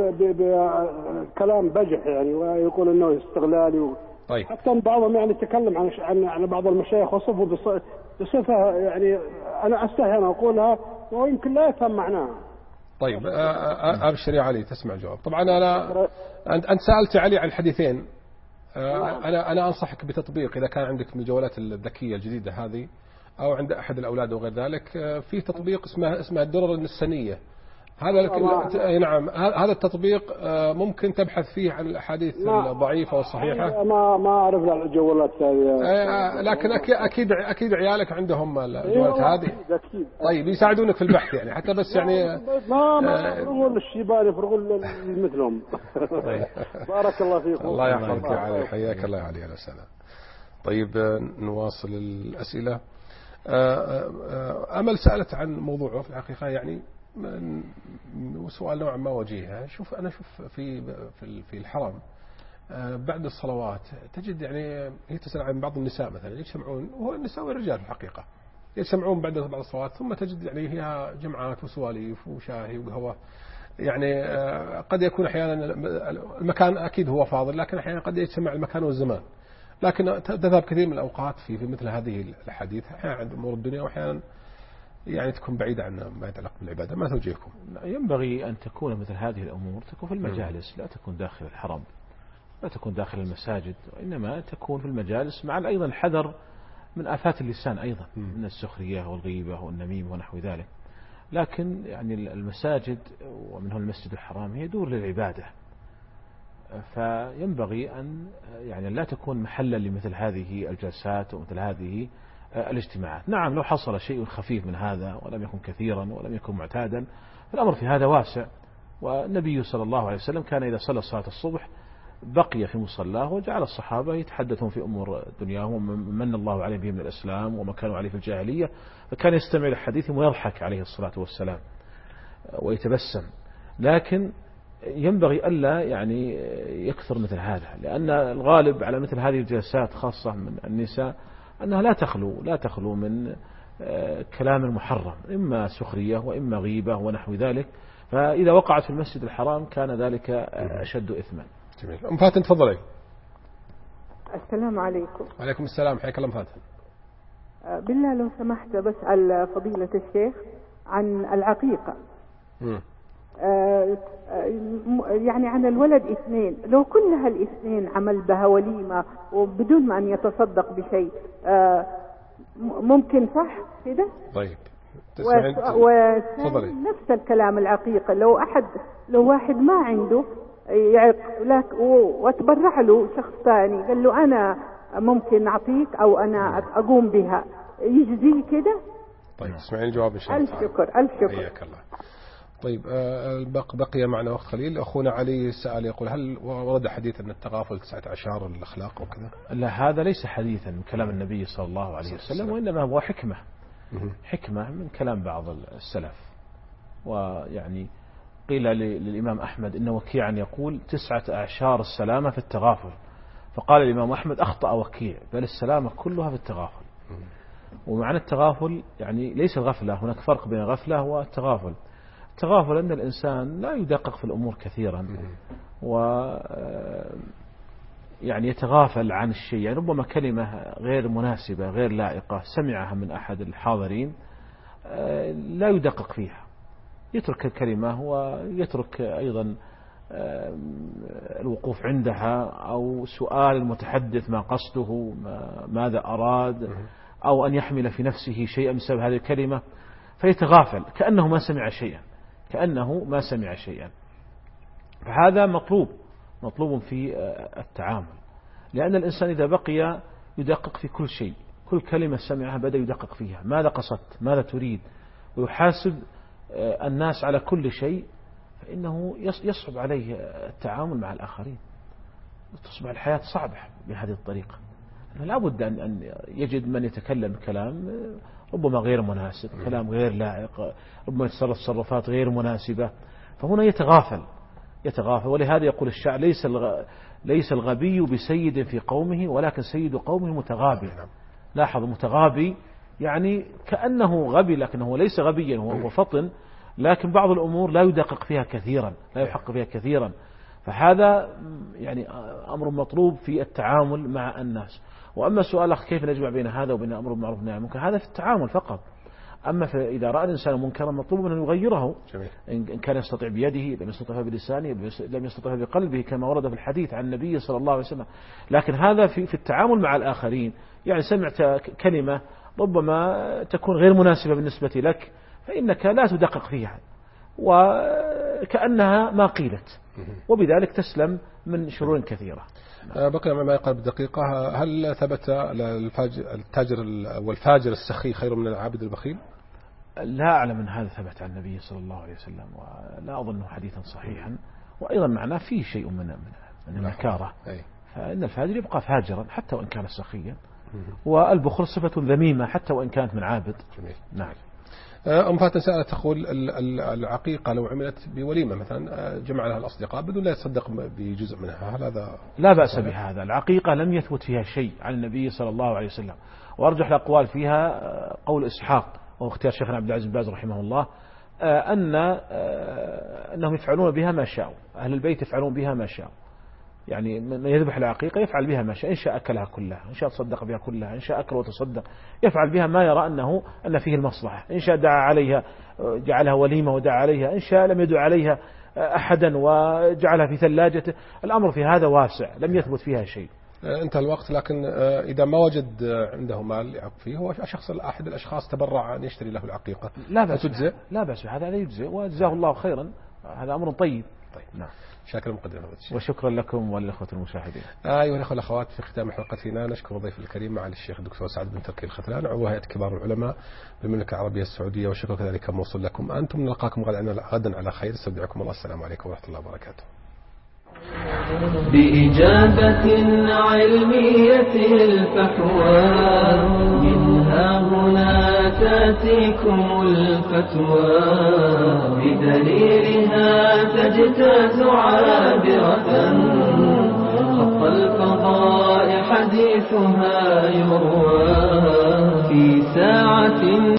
Speaker 12: بكلام بجح يعني، ويقول إنه استغلالي.
Speaker 2: طيب.
Speaker 12: حتى بعضهم يعني يتكلم عن بعض المشايخ وصفه بصفة يعني أنا أستحي أن أقولها ويمكن لا يفهم معناها.
Speaker 2: طيب أبشر يا علي تسمع جواب. طبعا أنت سألت علي عن الحديثين. أنا أنصحك بتطبيق إذا كان عندك من الجوالات الذكية الجديدة هذه أو عند أحد الأولاد وغير ذلك، في تطبيق اسمه الدرر النسانية. نعم هذا التطبيق ممكن تبحث فيه عن الأحاديث الضعيفة والصحيحة.
Speaker 12: ما أعرف الجوالات هذه،
Speaker 2: لكن أكيد عيالك عندهم الجوالات هذه. طيب يساعدونك في البحث يعني، حتى بس يعني
Speaker 12: ما يفرغون الشيبان يفرغون مثلهم.
Speaker 2: طيب.
Speaker 12: بارك الله فيكم.
Speaker 2: الله يحفظك يا علي، حياك الله يا علي. أهلا وسهلا. طيب نواصل الأسئلة. أمل سألت عن موضوعه في الحقيقة يعني سؤال نوعا ما وجيهه. أنا أشوف في الحرم بعد الصلوات تجد يعني هي تسأل عن بعض النساء مثلا يجتمعون، وهو النساء والرجال في الحقيقة يجتمعون بعد الصلوات، ثم تجد يعني هي جمعات وسواليف وشاهي وقهوة. يعني قد يكون أحيانا المكان أكيد هو فاضل، لكن أحيانا قد يجتمع المكان والزمان، لكن تذهب كثير من الأوقات في مثل هذه الحديث، أحيانا عند أمور الدنيا وأحيانا يعني تكون بعيدة عن ما يتعلق بالعبادة. ما توجيهكم؟
Speaker 3: ينبغي أن تكون مثل هذه الأمور تكون في المجالس، لا تكون داخل الحرم، لا تكون داخل المساجد، وإنما تكون في المجالس، مع أيضا الحذر من آفات اللسان أيضا من السخرية والغيبة والنميم ونحو ذلك. لكن يعني المساجد ومنه المسجد الحرام هي دور للعبادة، فينبغي أن يعني لا تكون محلا لمثل هذه الجلسات ومثل هذه الاجتماعات. نعم لو حصل شيء خفيف من هذا ولم يكن كثيرا ولم يكن معتادا، فالأمر في هذا واسع. والنبي صلى الله عليه وسلم كان إذا صلى صلاة الصبح بقي في مصلاه وجعل الصحابة يتحدثون في أمور دنياهم ومن الله عليه به من الإسلام وما كانوا عليه في الجاهلية، فكان يستمع لحديثهم ويضحك عليه الصلاة والسلام ويتبسم. لكن ينبغي ألا يعني يكثر مثل هذا، لأن الغالب على مثل هذه الجلسات خاصة من النساء أنها لا تخلو من كلام محرم، إما سخرية وإما غيبة ونحو ذلك، فإذا وقعت في المسجد الحرام كان ذلك أشد إثما.
Speaker 2: جميل. أم فاتن تفضلي.
Speaker 13: السلام عليكم.
Speaker 2: وعليكم السلام، حياك الله فاتن.
Speaker 13: بالله لو سمحت بسأل فضيلة الشيخ عن العقيقة. يعني عن الولد 2، لو كل هالاثنين عمل بها وليمة وبدون ما أن يتصدق بشيء ممكن صح كده؟
Speaker 2: طيب.
Speaker 13: ونفس الكلام العقيقة، لو واحد ما عنده يعق وتبرع له شخص ثاني قال له أنا ممكن أعطيك أو أنا أقوم بها، يجزيه كده؟
Speaker 2: طيب اسمعين الجواب إن شاء الله.
Speaker 13: ألف شكر ألف شكر.
Speaker 2: حياك الله. طيب بقي معنا وقت قليل. أخونا علي سأل يقول هل ورد حديث أن التغافل 19 الأخلاق وكذا؟
Speaker 3: لا، هذا ليس حديثا من كلام النبي صلى الله عليه وسلم، وإنما هو حكمة من كلام بعض السلف. ويعني قيل للإمام أحمد إن وكيعا يقول 9 أعشار السلامة في التغافل، فقال الإمام أحمد أخطأ وكيع، بل السلامة كلها في التغافل. ومعنى التغافل يعني ليس الغفلة، هناك فرق بين الغفلة والتغافل. التغافل أن الإنسان لا يدقق في الأمور كثيرا و يعني يتغافل عن الشيء، يعني ربما كلمة غير مناسبة غير لائقة سمعها من أحد الحاضرين لا يدقق فيها، يترك الكلمة ويترك أيضا الوقوف عندها أو سؤال المتحدث ما قصده ماذا أراد، أو أن يحمل في نفسه شيئا بسبب هذه الكلمة فيتغافل كأنه ما سمع شيئا. فهذا مطلوب في التعامل، لأن الإنسان إذا بقي يدقق في كل شيء، كل كلمة سمعها بدأ يدقق فيها، ماذا قصدت، ماذا تريد، ويحاسب الناس على كل شيء، فإنه يصعب عليه التعامل مع الآخرين، تصبح الحياة صعبة بهذه الطريقة. لا بد أن يجد من يتكلم كلام ربما غير مناسب، كلام غير لائق، ربما يتصرف تصرفات غير مناسبة، فهنا يتغافل. ولهذا يقول الشاعر ليس الغبي بسيد في قومه ولكن سيد قومه متغابي. لاحظ متغابي يعني كأنه غبي لكنه ليس غبيا، هو فطن، لكن بعض الأمور لا يدقق فيها كثيرا، لا يحقق فيها كثيرا. فهذا يعني أمر مطلوب في التعامل مع الناس. وأما سؤال كيف نجمع بين هذا وبين أمر بالمعروف والنهي عن المنكر، هذا في التعامل فقط. أما إذا رأى الإنسان منكرا مطلوب منه أن يغيره، إن كان يستطيع بيده، لم يستطيع بلسانه، لم يستطيع بقلبه، كما ورد في الحديث عن النبي صلى الله عليه وسلم. لكن هذا في التعامل مع الآخرين، يعني سمعت كلمة ربما تكون غير مناسبة بالنسبة لك، فإنك لا تدقق فيها وكأنها ما قيلت، وبذلك تسلم من شرور كثيرة.
Speaker 2: بقي ما يقال بدقيقة، هل ثبت التاجر والفاجر السخي خير من العابد البخيل؟
Speaker 3: لا أعلم من هذا ثبت عن النبي صلى الله عليه وسلم، ولا أظنه حديثا صحيحا، وأيضا معناه فيه شيء من النكارة، فإن الفاجر يبقى فاجرا حتى وإن كان سخيا، والبخل صفة ذميمة حتى وإن كانت من عابد.
Speaker 2: جميل.
Speaker 3: نعم.
Speaker 2: أم فاتن سألت تقول العقيقة لو عملت بوليمة مثلا جمع لها الأصدقاء بدون لا يتصدق بجزء منها، هل هذا
Speaker 3: لا بأس بهذا؟ العقيقة لم يثبت فيها شيء عن النبي صلى الله عليه وسلم، وأرجح الأقوال فيها قول إسحاق واختيار شيخنا عبد العزيز بن باز رحمه الله أنهم يفعلون بها ما شاءوا، أهل البيت يفعلون بها ما شاءوا، يعني من يذبح العقيقة يفعل بها ما شاء، إن شاء أكلها كلها، إن شاء تصدق بها كلها، إن شاء أكل وتصدق، يفعل بها ما يرى أن فيه المصلحة، إن شاء دعا عليها جعلها وليمة ودعا عليها، إن شاء لم يدع عليها أحدا وجعلها في ثلاجته. الأمر في هذا واسع، لم يثبت فيها شيء.
Speaker 2: انتهى الوقت، لكن إذا ما وجد عنده مال يعق فيه، هو شخص أحد الأشخاص تبرع أن يشتري له العقيقة،
Speaker 3: لا بأس هذا لا يجزئ، وجزاه الله خيرا، هذا أمر طيب. نعم.
Speaker 2: شاكر المقدمة.
Speaker 3: وشكرا لكم وللأخوة المشاهدين.
Speaker 2: أيها الأخوة والأخوات، في ختام حلقتنا نشكر ضيف الكريم معالي الشيخ الدكتور سعد بن تركي الختلان، عضو هيئة كبار العلماء بالمملكة العربية السعودية، وشكر كذلك موصول لكم أنتم. نلقاكم غدا على خير، استودعكم الله، السلام عليكم ورحمة الله وبركاته.
Speaker 1: بإجابة علمية الفحوى، من ها هنا تأتيكم الفتوى بدليلها تجتاز عابرة خط الفضاء حديثها يروى في ساعة